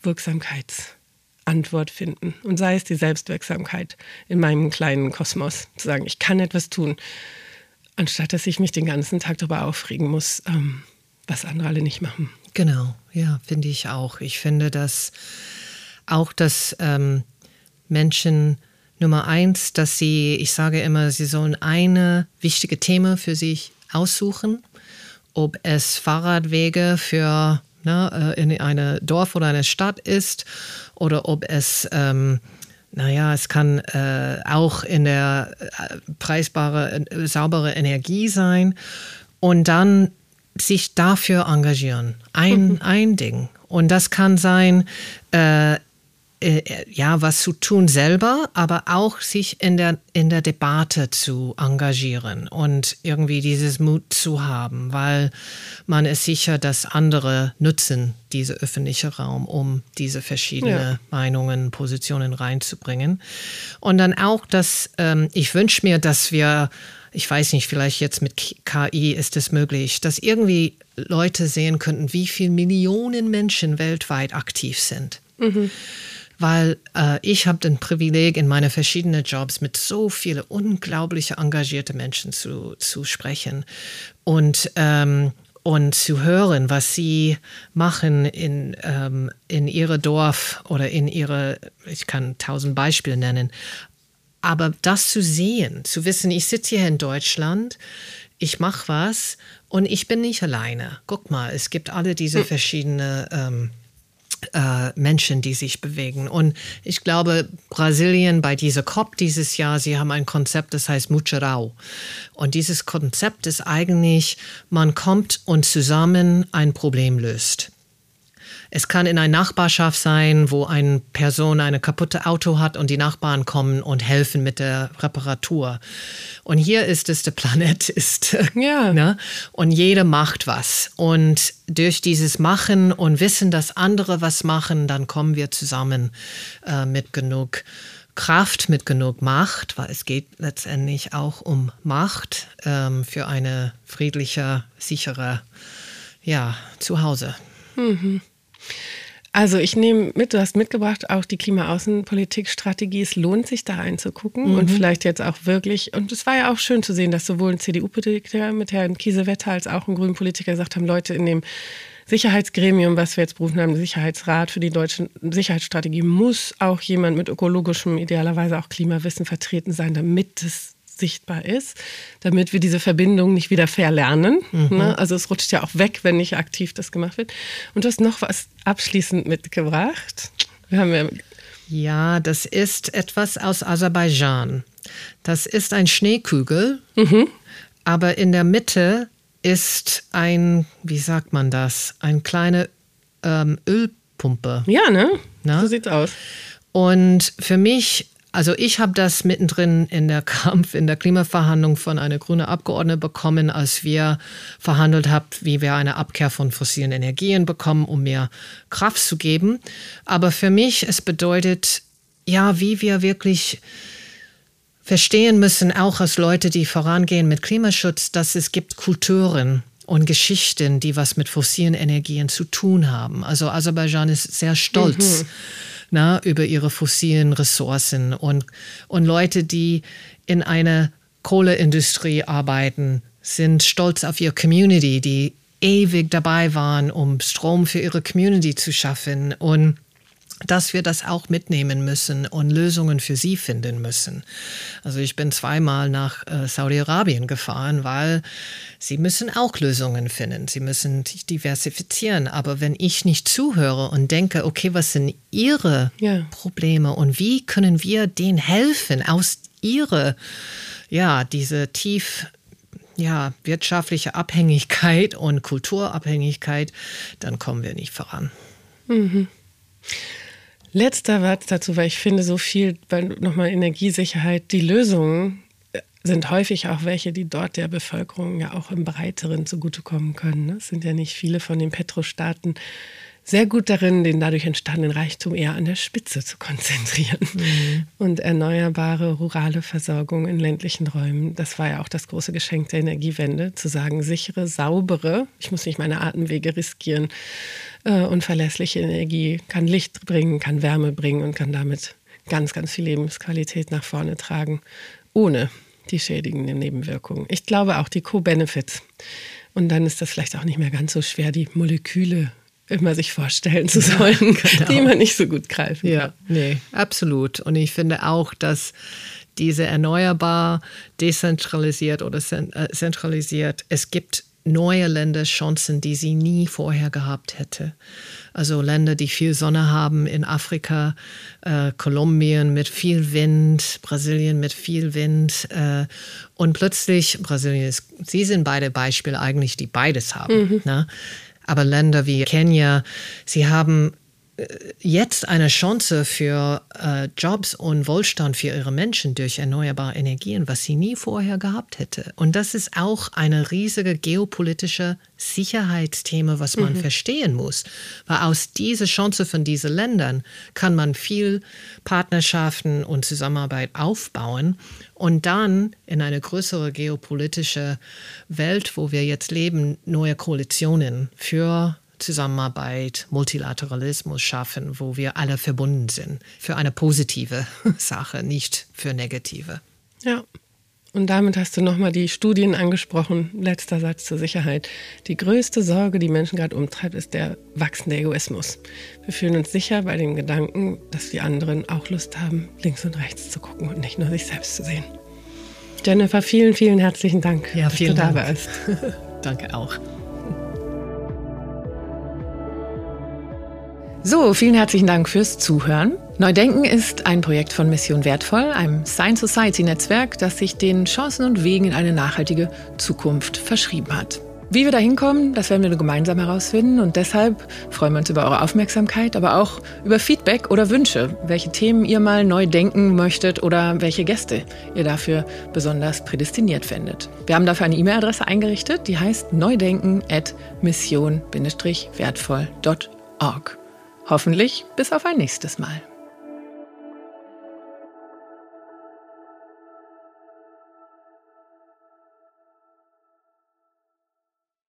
Wirksamkeitsantwort finden. Und sei es die Selbstwirksamkeit in meinem kleinen Kosmos. Zu sagen, ich kann etwas tun, anstatt dass ich mich den ganzen Tag darüber aufregen muss, was andere alle nicht machen.
Genau, ja, finde ich auch. Ich finde, dass auch, dass Menschen Nummer 1, dass sie, ich sage immer, sie sollen eine wichtige Thema für sich aussuchen, ob es Fahrradwege für in eine Dorf oder eine Stadt ist oder ob es es kann auch in der preisbare, saubere Energie sein und dann sich dafür engagieren. Ein Ding. Und das kann sein, was zu tun selber, aber auch sich in der Debatte zu engagieren und irgendwie dieses Mut zu haben, weil man ist sicher, dass andere nutzen diesen öffentlichen Raum, um diese verschiedenen Meinungen, Positionen reinzubringen. Und dann auch, dass ich wünsche mir, dass wir, ich weiß nicht, vielleicht jetzt mit KI ist es möglich, dass irgendwie Leute sehen könnten, wie viele Millionen Menschen weltweit aktiv sind. Mhm. Weil ich habe das Privileg, in meine verschiedenen Jobs mit so vielen unglaublich engagierten Menschen zu sprechen und zu hören, was sie machen in ihre Dorf oder in ihre, ich kann 1000 Beispiele nennen, aber das zu sehen, zu wissen, ich sitze hier in Deutschland, ich mache was und ich bin nicht alleine. Guck mal, es gibt alle diese verschiedenen Menschen, die sich bewegen. Und ich glaube, Brasilien bei dieser COP dieses Jahr, sie haben ein Konzept, das heißt Mutirão. Und dieses Konzept ist eigentlich, man kommt und zusammen ein Problem löst. Es kann in einer Nachbarschaft sein, wo eine Person ein kaputtes Auto hat und die Nachbarn kommen und helfen mit der Reparatur. Und hier ist es, der Planet ist, ne? Und jeder macht was. Und durch dieses Machen und Wissen, dass andere was machen, dann kommen wir zusammen mit genug Kraft, mit genug Macht, weil es geht letztendlich auch um Macht für eine friedliche, sichere Zuhause.
Mhm. Also ich nehme mit, du hast mitgebracht auch die Klimaaußenpolitikstrategie. Es lohnt sich da einzugucken und vielleicht jetzt auch wirklich, und es war ja auch schön zu sehen, dass sowohl ein CDU-Politiker mit Herrn Kiesewetter als auch ein grünen Politiker gesagt haben, Leute, in dem Sicherheitsgremium, was wir jetzt berufen haben, Sicherheitsrat für die deutsche Sicherheitsstrategie, muss auch jemand mit ökologischem, idealerweise auch Klimawissen vertreten sein, damit es sichtbar ist, damit wir diese Verbindung nicht wieder verlernen. Ne? Also es rutscht ja auch weg, wenn nicht aktiv das gemacht wird. Und du hast noch was abschließend mitgebracht.
Ja, das ist etwas aus Aserbaidschan. Das ist ein Schneekügel, aber in der Mitte ist ein, wie sagt man das, eine kleine Ölpumpe.
Ja, ne? So sieht's aus.
Und für mich, also ich habe das mittendrin in der Klimaverhandlung von einer grünen Abgeordneten bekommen, als wir verhandelt haben, wie wir eine Abkehr von fossilen Energien bekommen, um mehr Kraft zu geben. Aber für mich, es bedeutet, ja, wie wir wirklich verstehen müssen, auch als Leute, die vorangehen mit Klimaschutz, dass es gibt Kulturen und Geschichten, die was mit fossilen Energien zu tun haben. Also Aserbaidschan ist sehr stolz über ihre fossilen Ressourcen und Leute, die in einer Kohleindustrie arbeiten, sind stolz auf ihre Community, die ewig dabei waren, um Strom für ihre Community zu schaffen und dass wir das auch mitnehmen müssen und Lösungen für sie finden müssen. Also ich bin 2-mal nach Saudi-Arabien gefahren, weil sie müssen auch Lösungen finden. Sie müssen sich diversifizieren. Aber wenn ich nicht zuhöre und denke, okay, was sind ihre Probleme und wie können wir denen helfen aus ihrer, diese wirtschaftliche Abhängigkeit und Kulturabhängigkeit, dann kommen wir nicht voran.
Letzter Satz dazu, weil ich finde so viel, nochmal Energiesicherheit, die Lösungen sind häufig auch welche, die dort der Bevölkerung ja auch im Breiteren zugutekommen können. Es sind ja nicht viele von den Petrostaaten sehr gut darin, den dadurch entstandenen Reichtum eher an der Spitze zu konzentrieren. Und erneuerbare, rurale Versorgung in ländlichen Räumen, das war ja auch das große Geschenk der Energiewende, zu sagen, sichere, saubere, ich muss nicht meine Atemwege riskieren, und verlässliche Energie kann Licht bringen, kann Wärme bringen und kann damit ganz, ganz viel Lebensqualität nach vorne tragen, ohne die schädigenden Nebenwirkungen. Ich glaube auch die Co-Benefits. Und dann ist das vielleicht auch nicht mehr ganz so schwer, die Moleküle immer sich vorstellen zu sollen, die man nicht so gut greifen kann.
Ja, nee, absolut. Und ich finde auch, dass diese erneuerbar, dezentralisiert oder zentralisiert, es gibt neue Länder Chancen, die sie nie vorher gehabt hätte. Also Länder, die viel Sonne haben in Afrika, Kolumbien mit viel Wind, Brasilien mit viel Wind. Und plötzlich, sie sind beide Beispiele eigentlich, die beides haben. Ne? Aber Länder wie Kenia, sie haben jetzt eine Chance für Jobs und Wohlstand für ihre Menschen durch erneuerbare Energien, was sie nie vorher gehabt hätte. Und das ist auch eine riesige geopolitische Sicherheitsthema, was man verstehen muss. Weil aus dieser Chance von diesen Ländern kann man viel Partnerschaften und Zusammenarbeit aufbauen und dann in eine größere geopolitische Welt, wo wir jetzt leben, neue Koalitionen für Zusammenarbeit, Multilateralismus schaffen, wo wir alle verbunden sind. Für eine positive Sache, nicht für negative.
Ja, und damit hast du nochmal die Studien angesprochen. Letzter Satz zur Sicherheit. Die größte Sorge, die Menschen gerade umtreibt, ist der wachsende Egoismus. Wir fühlen uns sicher bei dem Gedanken, dass die anderen auch Lust haben, links und rechts zu gucken und nicht nur sich selbst zu sehen. Jennifer, vielen, vielen herzlichen Dank,
dass du da
warst.
Danke auch.
So, vielen herzlichen Dank fürs Zuhören. Neudenken ist ein Projekt von Mission Wertvoll, einem Science Society Netzwerk, das sich den Chancen und Wegen in eine nachhaltige Zukunft verschrieben hat. Wie wir da hinkommen, das werden wir gemeinsam herausfinden und deshalb freuen wir uns über eure Aufmerksamkeit, aber auch über Feedback oder Wünsche, welche Themen ihr mal neu denken möchtet oder welche Gäste ihr dafür besonders prädestiniert findet. Wir haben dafür eine E-Mail-Adresse eingerichtet, die heißt neudenken@mission-wertvoll.org. Hoffentlich bis auf ein nächstes Mal.